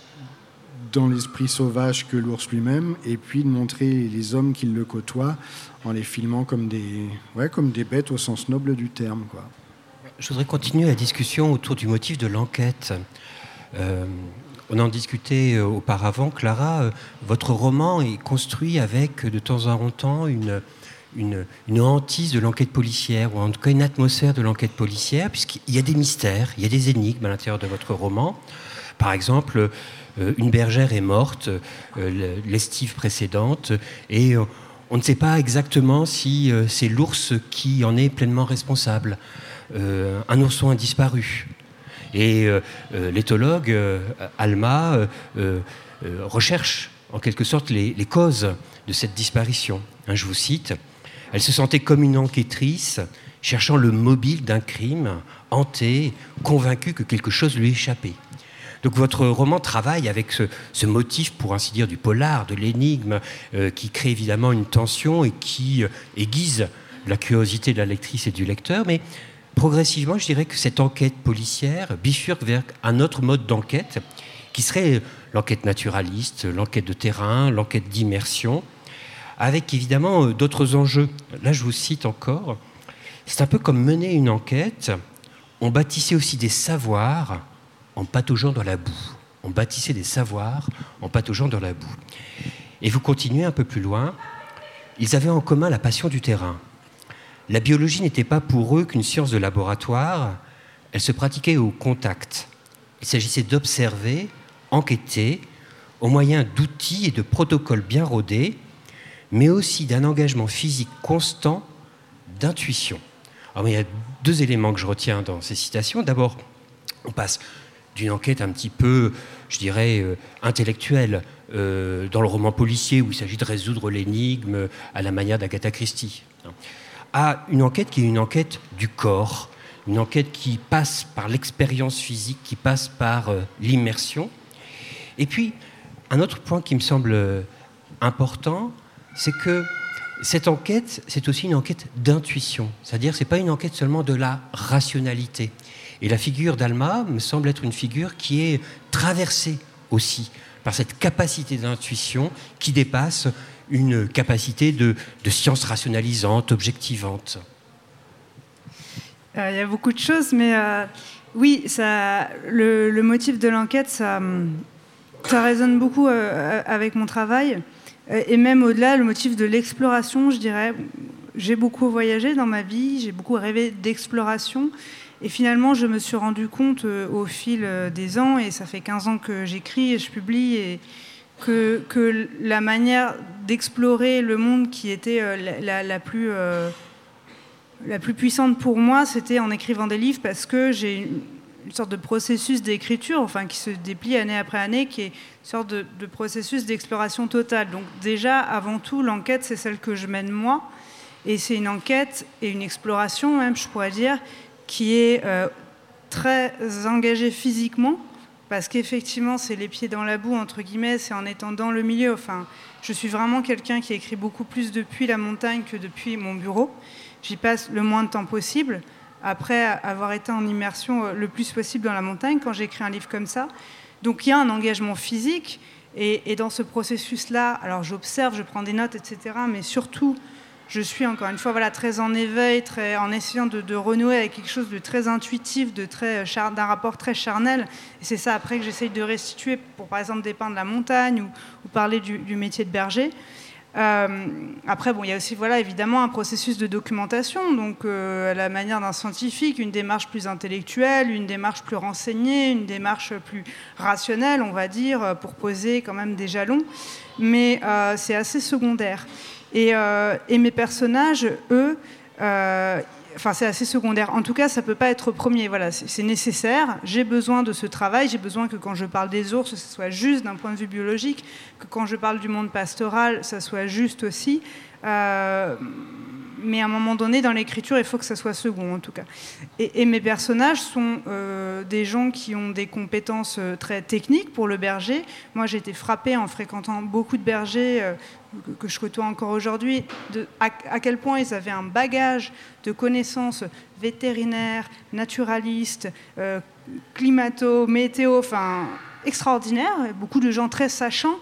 dans l'esprit sauvage que l'ours lui-même, et puis de montrer les hommes qui le côtoient en les filmant comme des, ouais, comme des bêtes au sens noble du terme, quoi. Je voudrais continuer la discussion autour du motif de l'enquête. Euh, on en discutait auparavant, Clara. Euh, votre roman est construit avec de temps en temps une, une, une hantise de l'enquête policière, ou en tout cas une atmosphère de l'enquête policière, puisqu'il y a des mystères, il y a des énigmes à l'intérieur de votre roman. Par exemple, euh, une bergère est morte euh, l'estive précédente et euh, on ne sait pas exactement si euh, c'est l'ours qui en est pleinement responsable. Euh, un ourson a disparu. Et euh, euh, l'éthologue euh, Alma euh, euh, recherche en quelque sorte les, les causes de cette disparition. Hein, je vous cite, « Elle se sentait comme une enquêtrice, cherchant le mobile d'un crime, hantée, convaincue que quelque chose lui échappait. » Donc votre roman travaille avec ce, ce motif, pour ainsi dire, du polar, de l'énigme, euh, qui crée évidemment une tension et qui euh, aiguise la curiosité de la lectrice et du lecteur. Mais progressivement, je dirais que cette enquête policière bifurque vers un autre mode d'enquête, qui serait l'enquête naturaliste, l'enquête de terrain, l'enquête d'immersion, avec évidemment euh, d'autres enjeux. Là, je vous cite encore. C'est un peu comme mener une enquête. On bâtissait aussi des savoirs en pataugeant dans la boue. On bâtissait des savoirs en pataugeant dans la boue. Et vous continuez un peu plus loin. Ils avaient en commun la passion du terrain. La biologie n'était pas pour eux qu'une science de laboratoire. Elle se pratiquait au contact. Il s'agissait d'observer, enquêter, au moyen d'outils et de protocoles bien rodés, mais aussi d'un engagement physique constant, d'intuition. Alors, il y a deux éléments que je retiens dans ces citations. D'abord, on passe d'une enquête un petit peu, je dirais, euh, intellectuelle, euh, dans le roman policier où il s'agit de résoudre l'énigme à la manière d'Agatha Christie, à une enquête qui est une enquête du corps, une enquête qui passe par l'expérience physique, qui passe par euh, l'immersion. Et puis, un autre point qui me semble important, c'est que cette enquête, c'est aussi une enquête d'intuition. C'est-à-dire, ce n'est pas une enquête seulement de la rationalité. Et la figure d'Alma me semble être une figure qui est traversée aussi par cette capacité d'intuition qui dépasse une capacité de, de science rationalisante, objectivante. Euh, il y a beaucoup de choses, mais euh, oui, ça, le, le motif de l'enquête, ça, ça résonne beaucoup euh, avec mon travail. Et même au-delà, le motif de l'exploration, je dirais. J'ai beaucoup voyagé dans ma vie, j'ai beaucoup rêvé d'exploration. Et finalement, je me suis rendu compte euh, au fil euh, des ans, et ça fait quinze ans que j'écris et je publie, et que, que la manière d'explorer le monde qui était euh, la, la, la, plus, euh, la plus puissante pour moi, c'était en écrivant des livres, parce que j'ai une, une sorte de processus d'écriture, enfin, qui se déplie année après année, qui est une sorte de, de processus d'exploration totale. Donc déjà, avant tout, l'enquête, c'est celle que je mène moi, et c'est une enquête et une exploration, même, je pourrais dire, qui est euh, très engagée physiquement, parce qu'effectivement, c'est les pieds dans la boue, entre guillemets, c'est en étant dans le milieu. Enfin, je suis vraiment quelqu'un qui écrit beaucoup plus depuis la montagne que depuis mon bureau. J'y passe le moins de temps possible, après avoir été en immersion le plus possible dans la montagne, quand j'écris un livre comme ça. Donc il y a un engagement physique, et, et dans ce processus-là, alors j'observe, je prends des notes, et cetera, mais surtout, je suis encore une fois voilà, très en éveil, très, en essayant de, de renouer avec quelque chose de très intuitif, de très, d'un rapport très charnel. Et c'est ça après que j'essaye de restituer pour, par exemple, dépeindre la montagne ou, ou parler du, du métier de berger. Euh, après, bon, il y a aussi voilà, évidemment un processus de documentation, donc euh, à la manière d'un scientifique, une démarche plus intellectuelle, une démarche plus renseignée, une démarche plus rationnelle, on va dire, pour poser quand même des jalons. Mais euh, c'est assez secondaire. Et, euh, et mes personnages, eux, euh, enfin c'est assez secondaire. En tout cas, ça ne peut pas être premier. Voilà, c'est, c'est nécessaire. J'ai besoin de ce travail. J'ai besoin que quand je parle des ours, ce soit juste d'un point de vue biologique, que quand je parle du monde pastoral, ça soit juste aussi. Euh, mais à un moment donné, dans l'écriture, il faut que ça soit second, en tout cas. Et, et mes personnages sont euh, des gens qui ont des compétences euh, très techniques pour le berger. Moi, j'ai été frappée en fréquentant beaucoup de bergers euh, que, que je côtoie encore aujourd'hui, de, à, à quel point ils avaient un bagage de connaissances vétérinaires, naturalistes, euh, climato, météo, enfin, extraordinaire. Beaucoup de gens très sachants,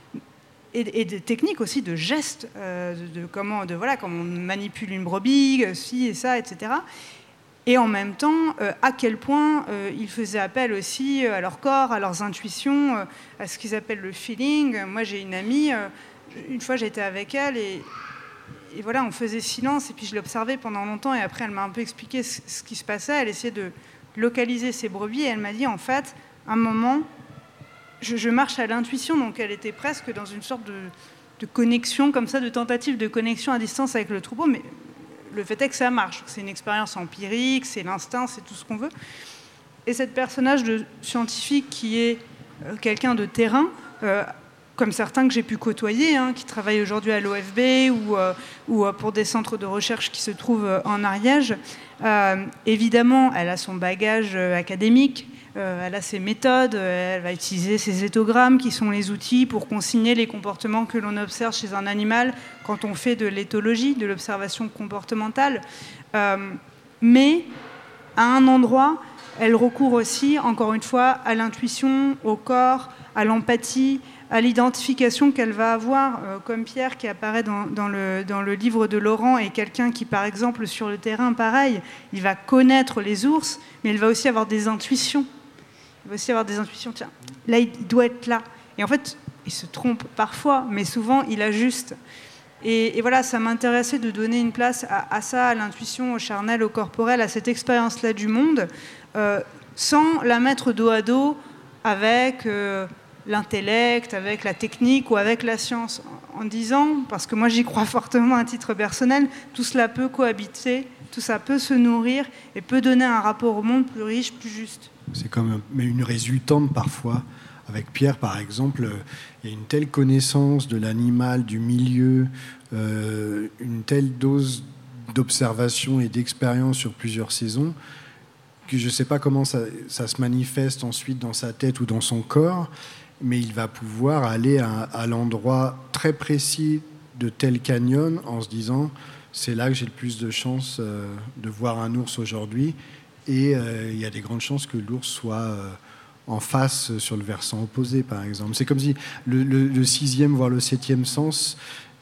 et des techniques aussi de gestes, euh, de, de, comment, de voilà, comment on manipule une brebis, ci et ça, et cetera. Et en même temps, euh, à quel point euh, ils faisaient appel aussi à leur corps, à leurs intuitions, euh, à ce qu'ils appellent le feeling. Moi, j'ai une amie, euh, une fois j'étais avec elle, et, et voilà, on faisait silence, et puis je l'observais pendant longtemps, et après elle m'a un peu expliqué ce, ce qui se passait. Elle essayait de localiser ses brebis, et elle m'a dit, en fait, à un moment... Je, je marche à l'intuition, donc elle était presque dans une sorte de, de connexion, comme ça, de tentative de connexion à distance avec le troupeau, mais le fait est que ça marche. C'est une expérience empirique, c'est l'instinct, c'est tout ce qu'on veut. Et cette personnage de scientifique qui est euh, quelqu'un de terrain, euh, comme certains que j'ai pu côtoyer, hein, qui travaillent aujourd'hui à l'O F B ou, euh, ou euh, pour des centres de recherche qui se trouvent euh, en Ariège, euh, évidemment, elle a son bagage euh, académique. Euh, elle a ses méthodes, euh, elle va utiliser ses éthogrammes qui sont les outils pour consigner les comportements que l'on observe chez un animal quand on fait de l'éthologie, de l'observation comportementale. Euh, mais à un endroit, elle recourt aussi, encore une fois, à l'intuition, au corps, à l'empathie, à l'identification qu'elle va avoir, euh, comme Pierre qui apparaît dans, dans, le, dans le livre de Laurent, et quelqu'un qui, par exemple, sur le terrain, pareil, il va connaître les ours, mais il va aussi avoir des intuitions. Il va aussi avoir des intuitions, tiens, là, il doit être là. Et en fait, il se trompe parfois, mais souvent, il ajuste. Et, et voilà, ça m'intéressait de donner une place à, à ça, à l'intuition, au charnel, au corporel, à cette expérience-là du monde, euh, sans la mettre dos à dos avec euh, l'intellect, avec la technique ou avec la science. en disant, parce que moi j'y crois fortement à titre personnel, tout cela peut cohabiter, tout ça peut se nourrir et peut donner un rapport au monde plus riche, plus juste. C'est comme une résultante parfois. Avec Pierre, par exemple, il y a une telle connaissance de l'animal, du milieu, euh, une telle dose d'observation et d'expérience sur plusieurs saisons que je ne sais pas comment ça, ça se manifeste ensuite dans sa tête ou dans son corps, mais il va pouvoir aller à, à l'endroit très précis de tel canyon en se disant c'est là que j'ai le plus de chances euh, de voir un ours aujourd'hui, et euh, il y a des grandes chances que l'ours soit euh, en face sur le versant opposé, par exemple. C'est comme si le, le, le sixième, voire le septième sens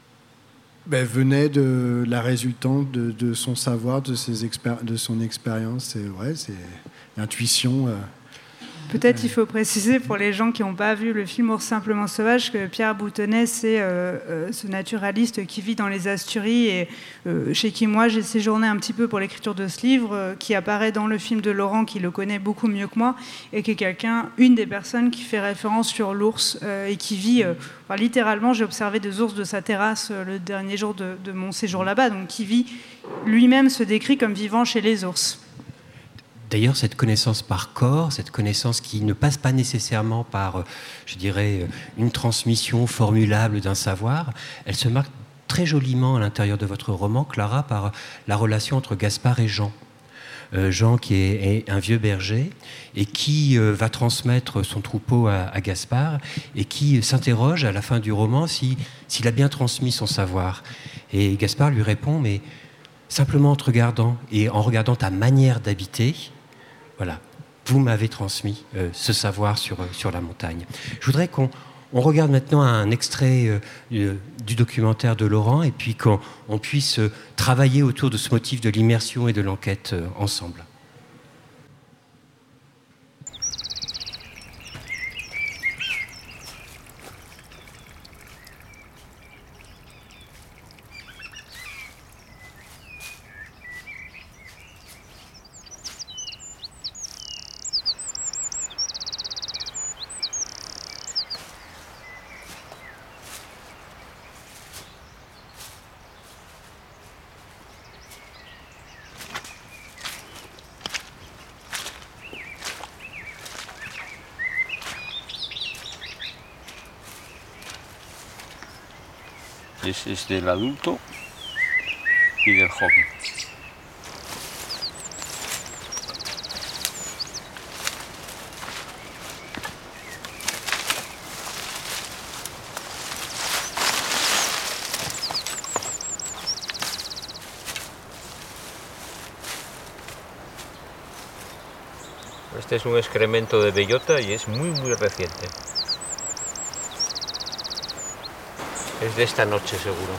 ben, venait de la résultante de, de son savoir, de, ses expéri- de son expérience. C'est, ouais, c'est l'intuition. Euh, Peut-être euh... il faut préciser pour les gens qui n'ont pas vu le film Ours simplement sauvage que Pierre Boutonnet, c'est euh, euh, ce naturaliste qui vit dans les Asturies et euh, chez qui moi j'ai séjourné un petit peu pour l'écriture de ce livre, euh, qui apparaît dans le film de Laurent, qui le connaît beaucoup mieux que moi, et qui est quelqu'un, une des personnes qui fait référence sur l'ours euh, et qui vit, euh, enfin, littéralement, j'ai observé des ours de sa terrasse euh, le dernier jour de, de mon séjour là-bas, donc qui vit, lui-même se décrit comme vivant chez les ours. D'ailleurs, cette connaissance par corps, cette connaissance qui ne passe pas nécessairement par, je dirais, une transmission formulable d'un savoir, elle se marque très joliment à l'intérieur de votre roman, Clara, par la relation entre Gaspard et Jean. Euh, Jean qui est, est un vieux berger et qui euh, va transmettre son troupeau à, à Gaspard et qui s'interroge à la fin du roman si, s'il a bien transmis son savoir. Et Gaspard lui répond, mais simplement en te regardant et en regardant ta manière d'habiter, voilà, vous m'avez transmis euh, ce savoir sur, euh, sur la montagne. Je voudrais qu'on on regarde maintenant un extrait euh, euh, du documentaire de Laurent et puis qu'on on puisse euh, travailler autour de ce motif de l'immersion et de l'enquête euh, ensemble. Es, es del adulto y del joven. Este es un excremento de bellota y es muy muy reciente. Es de esta noche seguro.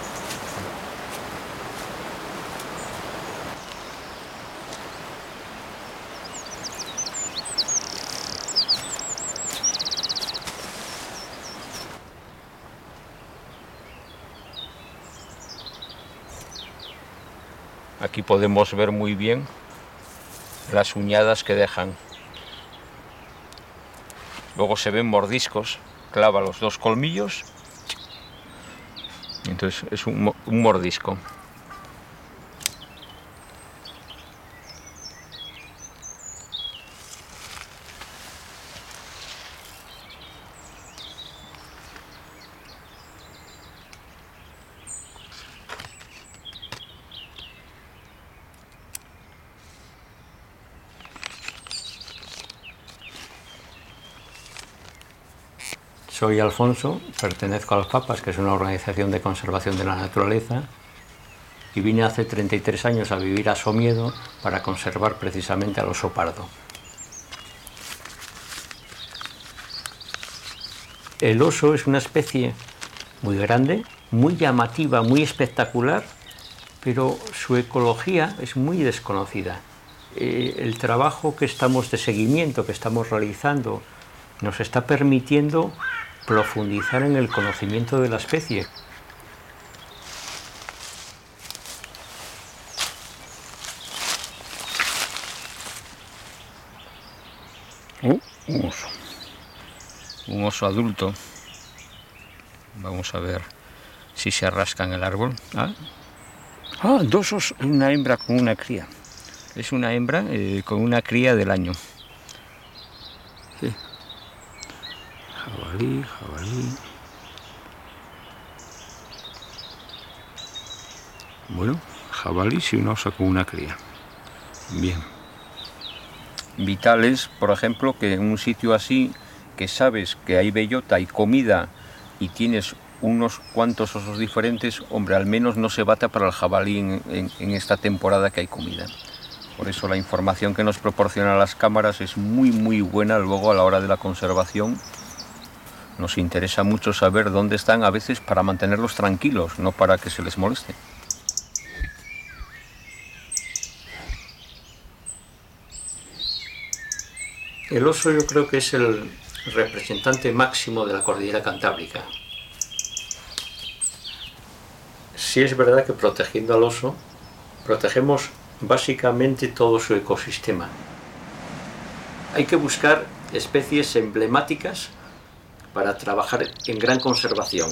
Aquí podemos ver muy bien las uñadas que dejan. Luego se ven mordiscos, clava los dos colmillos. Entonces es un, un mordisco. Soy Alfonso, pertenezco a los Papas, que es una organización de conservación de la naturaleza, y vine hace treinta y tres años a vivir a Somiedo para conservar precisamente al oso pardo. El oso es una especie muy grande, muy llamativa, muy espectacular, pero su ecología es muy desconocida. Eh, el trabajo que estamos de seguimiento, que estamos realizando, nos está permitiendo profundizar en el conocimiento de la especie. Uh, un oso. Un oso adulto. Vamos a ver si se rascan el árbol. Ah, ah dos os, una hembra con una cría. Es una hembra eh, con una cría del año. Sí. Jabalí, jabalí. Bueno, jabalí y una osa con una cría. Bien. Vital es, por ejemplo, que en un sitio así, que sabes que hay bellota y comida y tienes unos cuantos osos diferentes, hombre, al menos no se bata para el jabalí en, en, en esta temporada que hay comida. Por eso la información que nos proporcionan las cámaras es muy, muy buena luego a la hora de la conservación. Nos interesa mucho saber dónde están a veces para mantenerlos tranquilos, no para que se les moleste. El oso yo creo que es el representante máximo de la cordillera cantábrica. Sí es verdad que protegiendo al oso, protegemos básicamente todo su ecosistema. Hay que buscar especies emblemáticas para trabajar en gran conservación.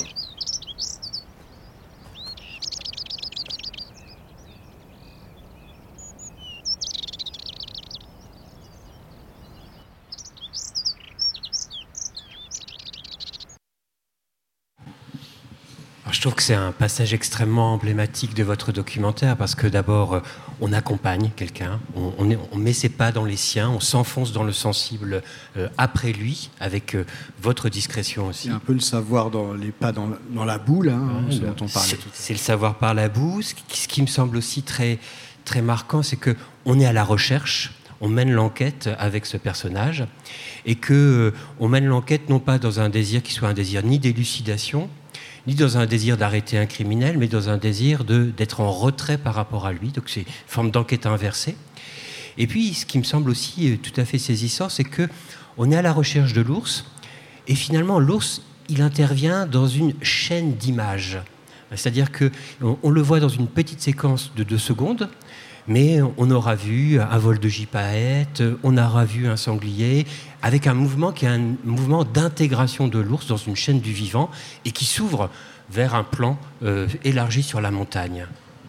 Je trouve que c'est un passage extrêmement emblématique de votre documentaire parce que d'abord, on accompagne quelqu'un, on, on, est, on met ses pas dans les siens, on s'enfonce dans le sensible euh, après lui, avec euh, votre discrétion aussi. Il y a un peu le savoir dans les pas dans la, dans la boue, là, hein, ouais, ce dont on parlait c'est, tout à l'heure. C'est le savoir par la boue. Ce qui, ce qui me semble aussi très, très marquant, c'est qu'on est à la recherche, on mène l'enquête avec ce personnage, et qu'on euh, mène l'enquête non pas dans un désir qui soit un désir ni d'élucidation, ni dans un désir d'arrêter un criminel, mais dans un désir de, d'être en retrait par rapport à lui. Donc c'est une forme d'enquête inversée. Et puis, ce qui me semble aussi tout à fait saisissant, c'est qu'on est à la recherche de l'ours, et finalement, l'ours, il intervient dans une chaîne d'images. C'est-à-dire qu'on on le voit dans une petite séquence de deux secondes, mais on aura vu un vol de gypaète, on aura vu un sanglier, avec un mouvement qui est un mouvement d'intégration de l'ours dans une chaîne du vivant et qui s'ouvre vers un plan euh, élargi sur la montagne.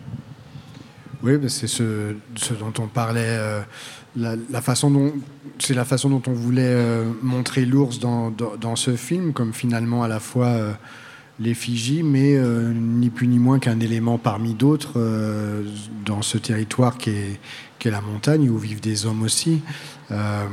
Oui, c'est ce, ce dont on parlait. Euh, la, la façon dont, c'est la façon dont on voulait euh, montrer l'ours dans, dans, dans ce film, comme finalement à la fois euh, l'effigie, mais euh, ni plus ni moins qu'un élément parmi d'autres euh, dans ce territoire qui est, qui est la montagne, où vivent des hommes aussi. Euh,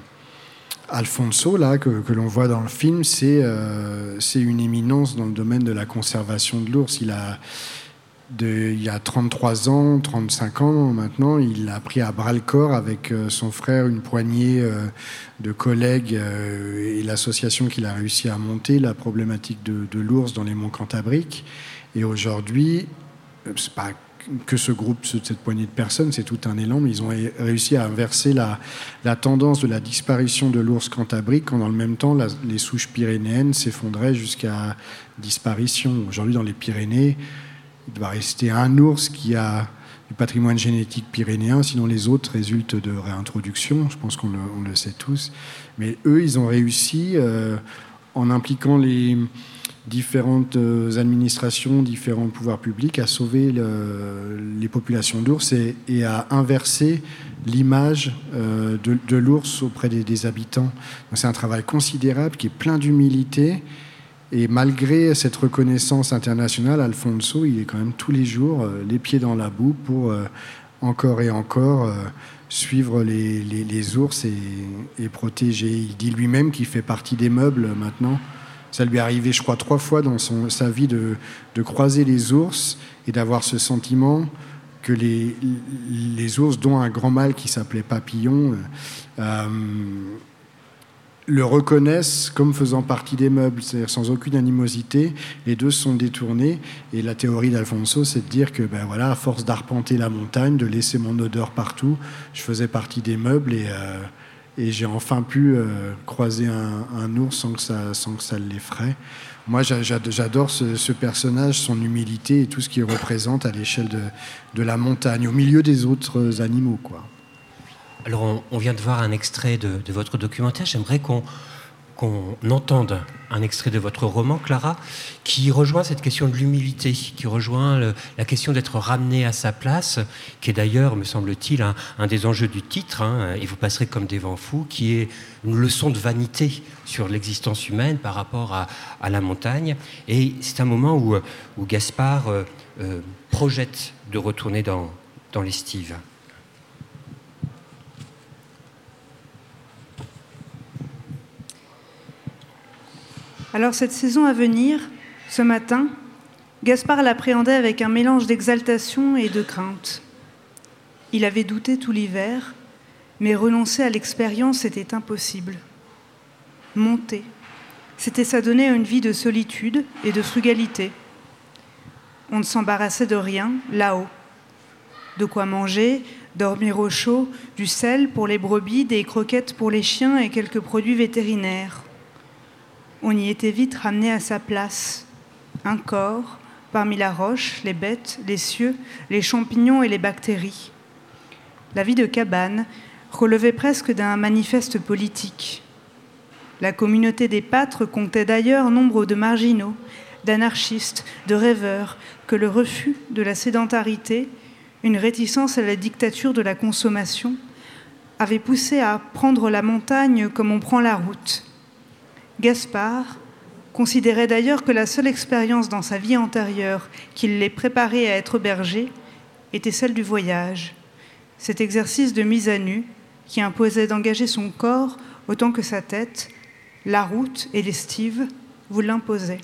Alfonso, là, que, que l'on voit dans le film, c'est, euh, c'est une éminence dans le domaine de la conservation de l'ours. Il a, de, il y a trente-trois ans, trente-cinq ans maintenant, il a pris à bras-le-corps avec euh, son frère une poignée euh, de collègues euh, et l'association qu'il a réussi à monter, la problématique de, de l'ours dans les monts Cantabriques. Et aujourd'hui, c'est pas que ce groupe, cette poignée de personnes, c'est tout un élan, mais ils ont réussi à inverser la, la tendance de la disparition de l'ours cantabrique, quand dans le même temps, la, les souches pyrénéennes s'effondraient jusqu'à disparition. Aujourd'hui, dans les Pyrénées, il doit rester un ours qui a du patrimoine génétique pyrénéen, sinon les autres résultent de réintroduction, je pense qu'on le, on le sait tous. Mais eux, ils ont réussi, euh, en impliquant les différentes administrations, différents pouvoirs publics, à sauver le, les populations d'ours et, et à inverser l'image euh, de, de l'ours auprès des, des habitants. Donc c'est un travail considérable qui est plein d'humilité. Et malgré cette reconnaissance internationale, Alfonso, il est quand même tous les jours euh, les pieds dans la boue pour euh, encore et encore euh, suivre les, les, les ours et, et protéger. Il dit lui-même qu'il fait partie des meubles maintenant. Ça lui est arrivé, je crois, trois fois dans son, sa vie de, de croiser les ours et d'avoir ce sentiment que les, les ours, dont un grand mâle qui s'appelait Papillon, euh, le reconnaissent comme faisant partie des meubles, c'est-à-dire sans aucune animosité. Les deux se sont détournés. Et la théorie d'Alfonso, c'est de dire que, ben voilà, à force d'arpenter la montagne, de laisser mon odeur partout, je faisais partie des meubles et... Euh, Et j'ai enfin pu euh, croiser un, un ours sans que ça, sans que ça l'effraie. Moi, j'adore ce, ce personnage, son humilité et tout ce qu'il représente à l'échelle de, de la montagne, au milieu des autres animaux, quoi. Alors, on, on vient de voir un extrait de, de votre documentaire. J'aimerais qu'on qu'on entende un extrait de votre roman, Clara, qui rejoint cette question de l'humilité, qui rejoint le, la question d'être ramené à sa place, qui est d'ailleurs, me semble-t-il, un, un des enjeux du titre, hein, et vous passerez comme des vents fous, qui est une leçon de vanité sur l'existence humaine par rapport à, à la montagne. Et c'est un moment où, où Gaspard euh, euh, projette de retourner dans, dans l'estive. Alors cette saison à venir, ce matin, Gaspard l'appréhendait avec un mélange d'exaltation et de crainte. Il avait douté tout l'hiver, mais renoncer à l'expérience était impossible. Monter, c'était s'adonner à une vie de solitude et de frugalité. On ne s'embarrassait de rien là-haut. De quoi manger, dormir au chaud, du sel pour les brebis, des croquettes pour les chiens et quelques produits vétérinaires. On y était vite ramené à sa place, un corps, parmi la roche, les bêtes, les cieux, les champignons et les bactéries. La vie de cabane relevait presque d'un manifeste politique. La communauté des pâtres comptait d'ailleurs nombre de marginaux, d'anarchistes, de rêveurs, que le refus de la sédentarité, une réticence à la dictature de la consommation, avait poussé à prendre la montagne comme on prend la route. Gaspard considérait d'ailleurs que la seule expérience dans sa vie antérieure qui l'ait préparé à être berger était celle du voyage, cet exercice de mise à nu qui imposait d'engager son corps autant que sa tête, la route et l'estive vous l'imposaient.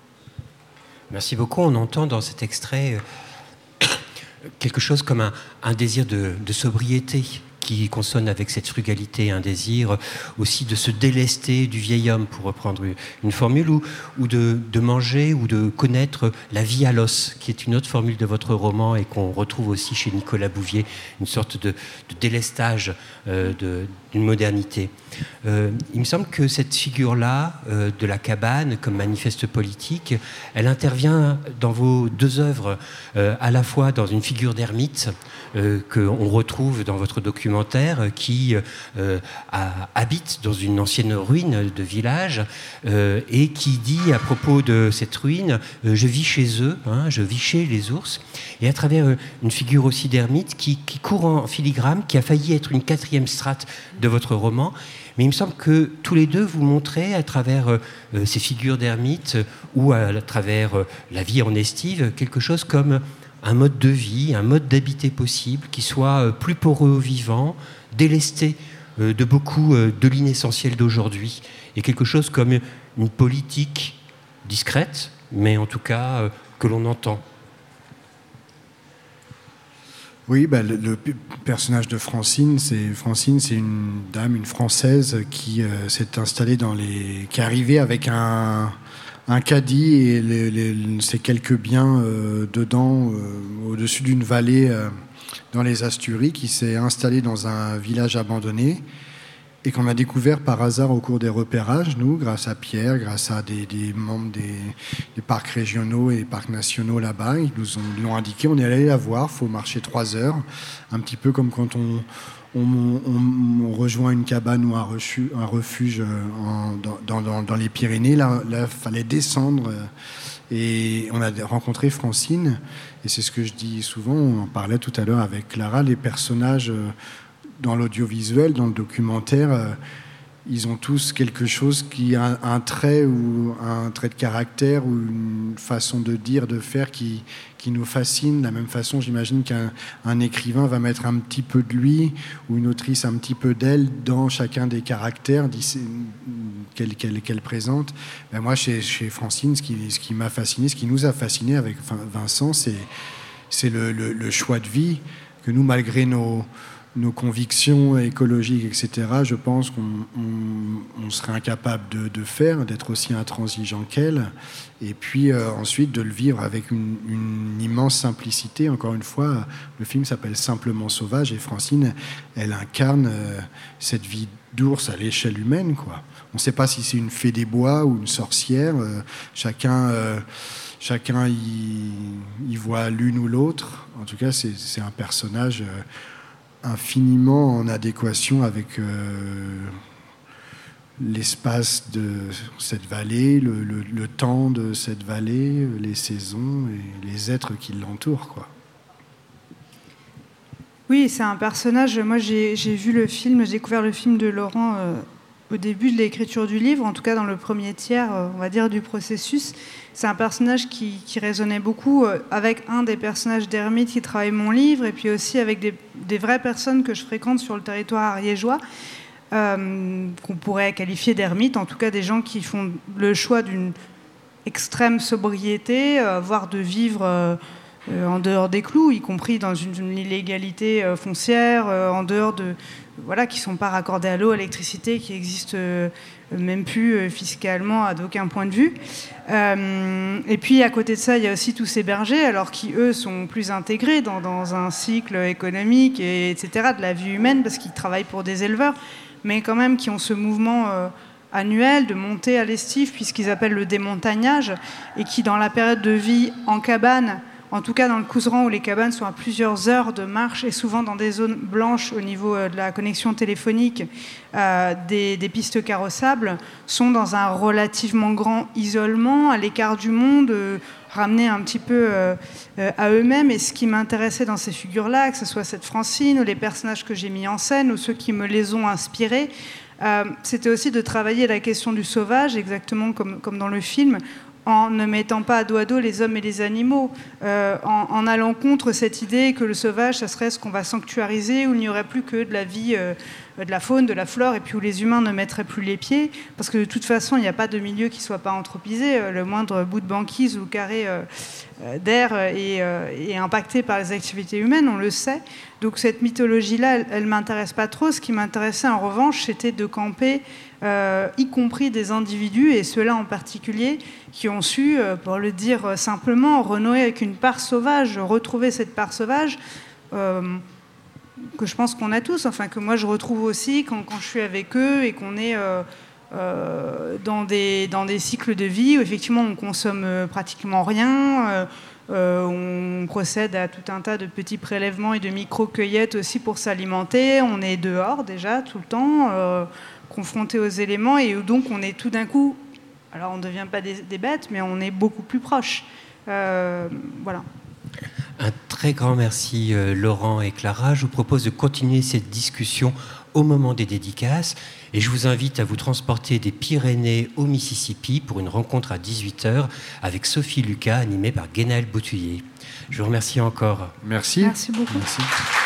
Merci beaucoup. On entend dans cet extrait euh, quelque chose comme un, un désir de, de sobriété qui consonne avec cette frugalité, un désir aussi de se délester du vieil homme, pour reprendre une formule, ou, ou de, de manger ou de connaître la vie à l'os, qui est une autre formule de votre roman et qu'on retrouve aussi chez Nicolas Bouvier, une sorte de, de délestage euh, de, d'une modernité. Euh, il me semble que cette figure-là, euh, de la cabane comme manifeste politique, elle intervient dans vos deux œuvres, euh, à la fois dans une figure d'ermite, Euh, qu'on retrouve dans votre documentaire, euh, qui euh, a, habite dans une ancienne ruine de village euh, et qui dit à propos de cette ruine euh, « je vis chez eux, hein, je vis chez les ours », et à travers euh, une figure aussi d'ermite qui, qui court en filigrane, qui a failli être une quatrième strate de votre roman. Mais il me semble que tous les deux vous montrez à travers euh, ces figures d'ermite euh, ou à, à travers euh, la vie en estive quelque chose comme un mode de vie, un mode d'habiter possible qui soit plus poreux au vivant, délesté de beaucoup de l'inessentiel d'aujourd'hui, et quelque chose comme une politique discrète, mais en tout cas que l'on entend. Oui, bah, le, le personnage de Francine, c'est Francine, c'est une dame, une Française qui euh, s'est installée dans les, qui est arrivée avec un un caddie et les, les, ces quelques biens euh, dedans, euh, au-dessus d'une vallée euh, dans les Asturies, qui s'est installée dans un village abandonné et qu'on a découvert par hasard au cours des repérages, nous, grâce à Pierre, grâce à des, des membres des, des parcs régionaux et des parcs nationaux là-bas. Ils nous ont, ils l'ont indiqué, on est allé la voir, il faut marcher trois heures, un petit peu comme quand on... On, on, on rejoint une cabane ou un refuge, un refuge en, dans, dans, dans les Pyrénées. Là, il fallait descendre et on a rencontré Francine. Et c'est ce que je dis souvent, on en parlait tout à l'heure avec Clara, les personnages dans l'audiovisuel, dans le documentaire, ils ont tous quelque chose qui a un trait ou un trait de caractère ou une façon de dire, de faire qui, qui nous fascine. De la même façon, j'imagine qu'un un écrivain va mettre un petit peu de lui ou une autrice un petit peu d'elle dans chacun des caractères qu'elle, qu'elle, qu'elle présente. Ben moi, chez, chez Francine, ce qui, ce qui m'a fasciné, ce qui nous a fasciné avec Vincent, c'est, c'est le, le, le choix de vie que nous, malgré nos... nos convictions écologiques, et cetera, je pense qu'on on, on serait incapable de, de faire, d'être aussi intransigeant qu'elle, et puis euh, ensuite de le vivre avec une, une immense simplicité. Encore une fois, le film s'appelle Simplement Sauvage, et Francine, elle incarne euh, cette vie d'ours à l'échelle humaine, quoi. On ne sait pas si c'est une fée des bois ou une sorcière, euh, chacun... Euh, chacun y, y voit l'une ou l'autre. En tout cas, c'est, c'est un personnage... Euh, infiniment en adéquation avec euh, l'espace de cette vallée, le, le, le temps de cette vallée, les saisons et les êtres qui l'entourent, quoi. Oui, c'est un personnage. Moi, j'ai, j'ai vu le film, j'ai découvert le film de Laurent euh, au début de l'écriture du livre, en tout cas dans le premier tiers, euh, on va dire, du processus. C'est un personnage qui, qui résonnait beaucoup euh, avec un des personnages d'Hermite qui travaille mon livre, et puis aussi avec des, des vraies personnes que je fréquente sur le territoire ariégeois, euh, qu'on pourrait qualifier d'ermites, en tout cas des gens qui font le choix d'une extrême sobriété, euh, voire de vivre... Euh, Euh, en dehors des clous, y compris dans une, une illégalité euh, foncière, euh, en dehors de... Voilà, qui ne sont pas raccordés à l'eau, à l'électricité, qui n'existent euh, même plus euh, fiscalement à d'aucun point de vue. Euh, et puis, à côté de ça, il y a aussi tous ces bergers, alors qui, eux, sont plus intégrés dans, dans un cycle économique, et, etc., de la vie humaine, parce qu'ils travaillent pour des éleveurs, mais quand même qui ont ce mouvement... Euh, annuel de monter à l'estive, puisqu'ils appellent le démontagnage, et qui, dans la période de vie en cabane, en tout cas dans le Couserans où les cabanes sont à plusieurs heures de marche et souvent dans des zones blanches au niveau de la connexion téléphonique, euh, des, des pistes carrossables, sont dans un relativement grand isolement, à l'écart du monde, euh, ramenés un petit peu euh, euh, à eux-mêmes. Et ce qui m'intéressait dans ces figures-là, que ce soit cette Francine ou les personnages que j'ai mis en scène ou ceux qui me les ont inspirés, euh, c'était aussi de travailler la question du sauvage, exactement comme, comme dans le film, en ne mettant pas à dos à dos les hommes et les animaux, euh, en, en allant contre cette idée que le sauvage, ça serait ce qu'on va sanctuariser, où il n'y aurait plus que de la vie, euh, de la faune, de la flore, et puis où les humains ne mettraient plus les pieds, parce que de toute façon, il n'y a pas de milieu qui ne soit pas anthropisé. Le moindre bout de banquise ou carré euh, d'air est, euh, est impacté par les activités humaines, on le sait. Donc cette mythologie-là, elle ne m'intéresse pas trop. Ce qui m'intéressait en revanche, c'était de camper, euh, y compris des individus, et ceux-là en particulier, qui ont su, euh, pour le dire simplement, renouer avec une part sauvage, retrouver cette part sauvage, euh, que je pense qu'on a tous, enfin que moi je retrouve aussi quand, quand je suis avec eux et qu'on est euh, euh, dans, des, dans des cycles de vie où effectivement on consomme euh, pratiquement rien, euh, euh, on procède à tout un tas de petits prélèvements et de micro-cueillettes aussi pour s'alimenter, on est dehors déjà tout le temps, euh, confronté aux éléments, et donc on est tout d'un coup, alors on ne devient pas des, des bêtes, mais on est beaucoup plus proche. Euh, voilà. Un très grand merci euh, Laurent et Clara. Je vous propose de continuer cette discussion au moment des dédicaces et je vous invite à vous transporter des Pyrénées au Mississippi pour une rencontre à dix-huit heures avec Sophie Lucas animée par Guénal Botouillet. Je vous remercie encore. Merci. Merci beaucoup. Merci.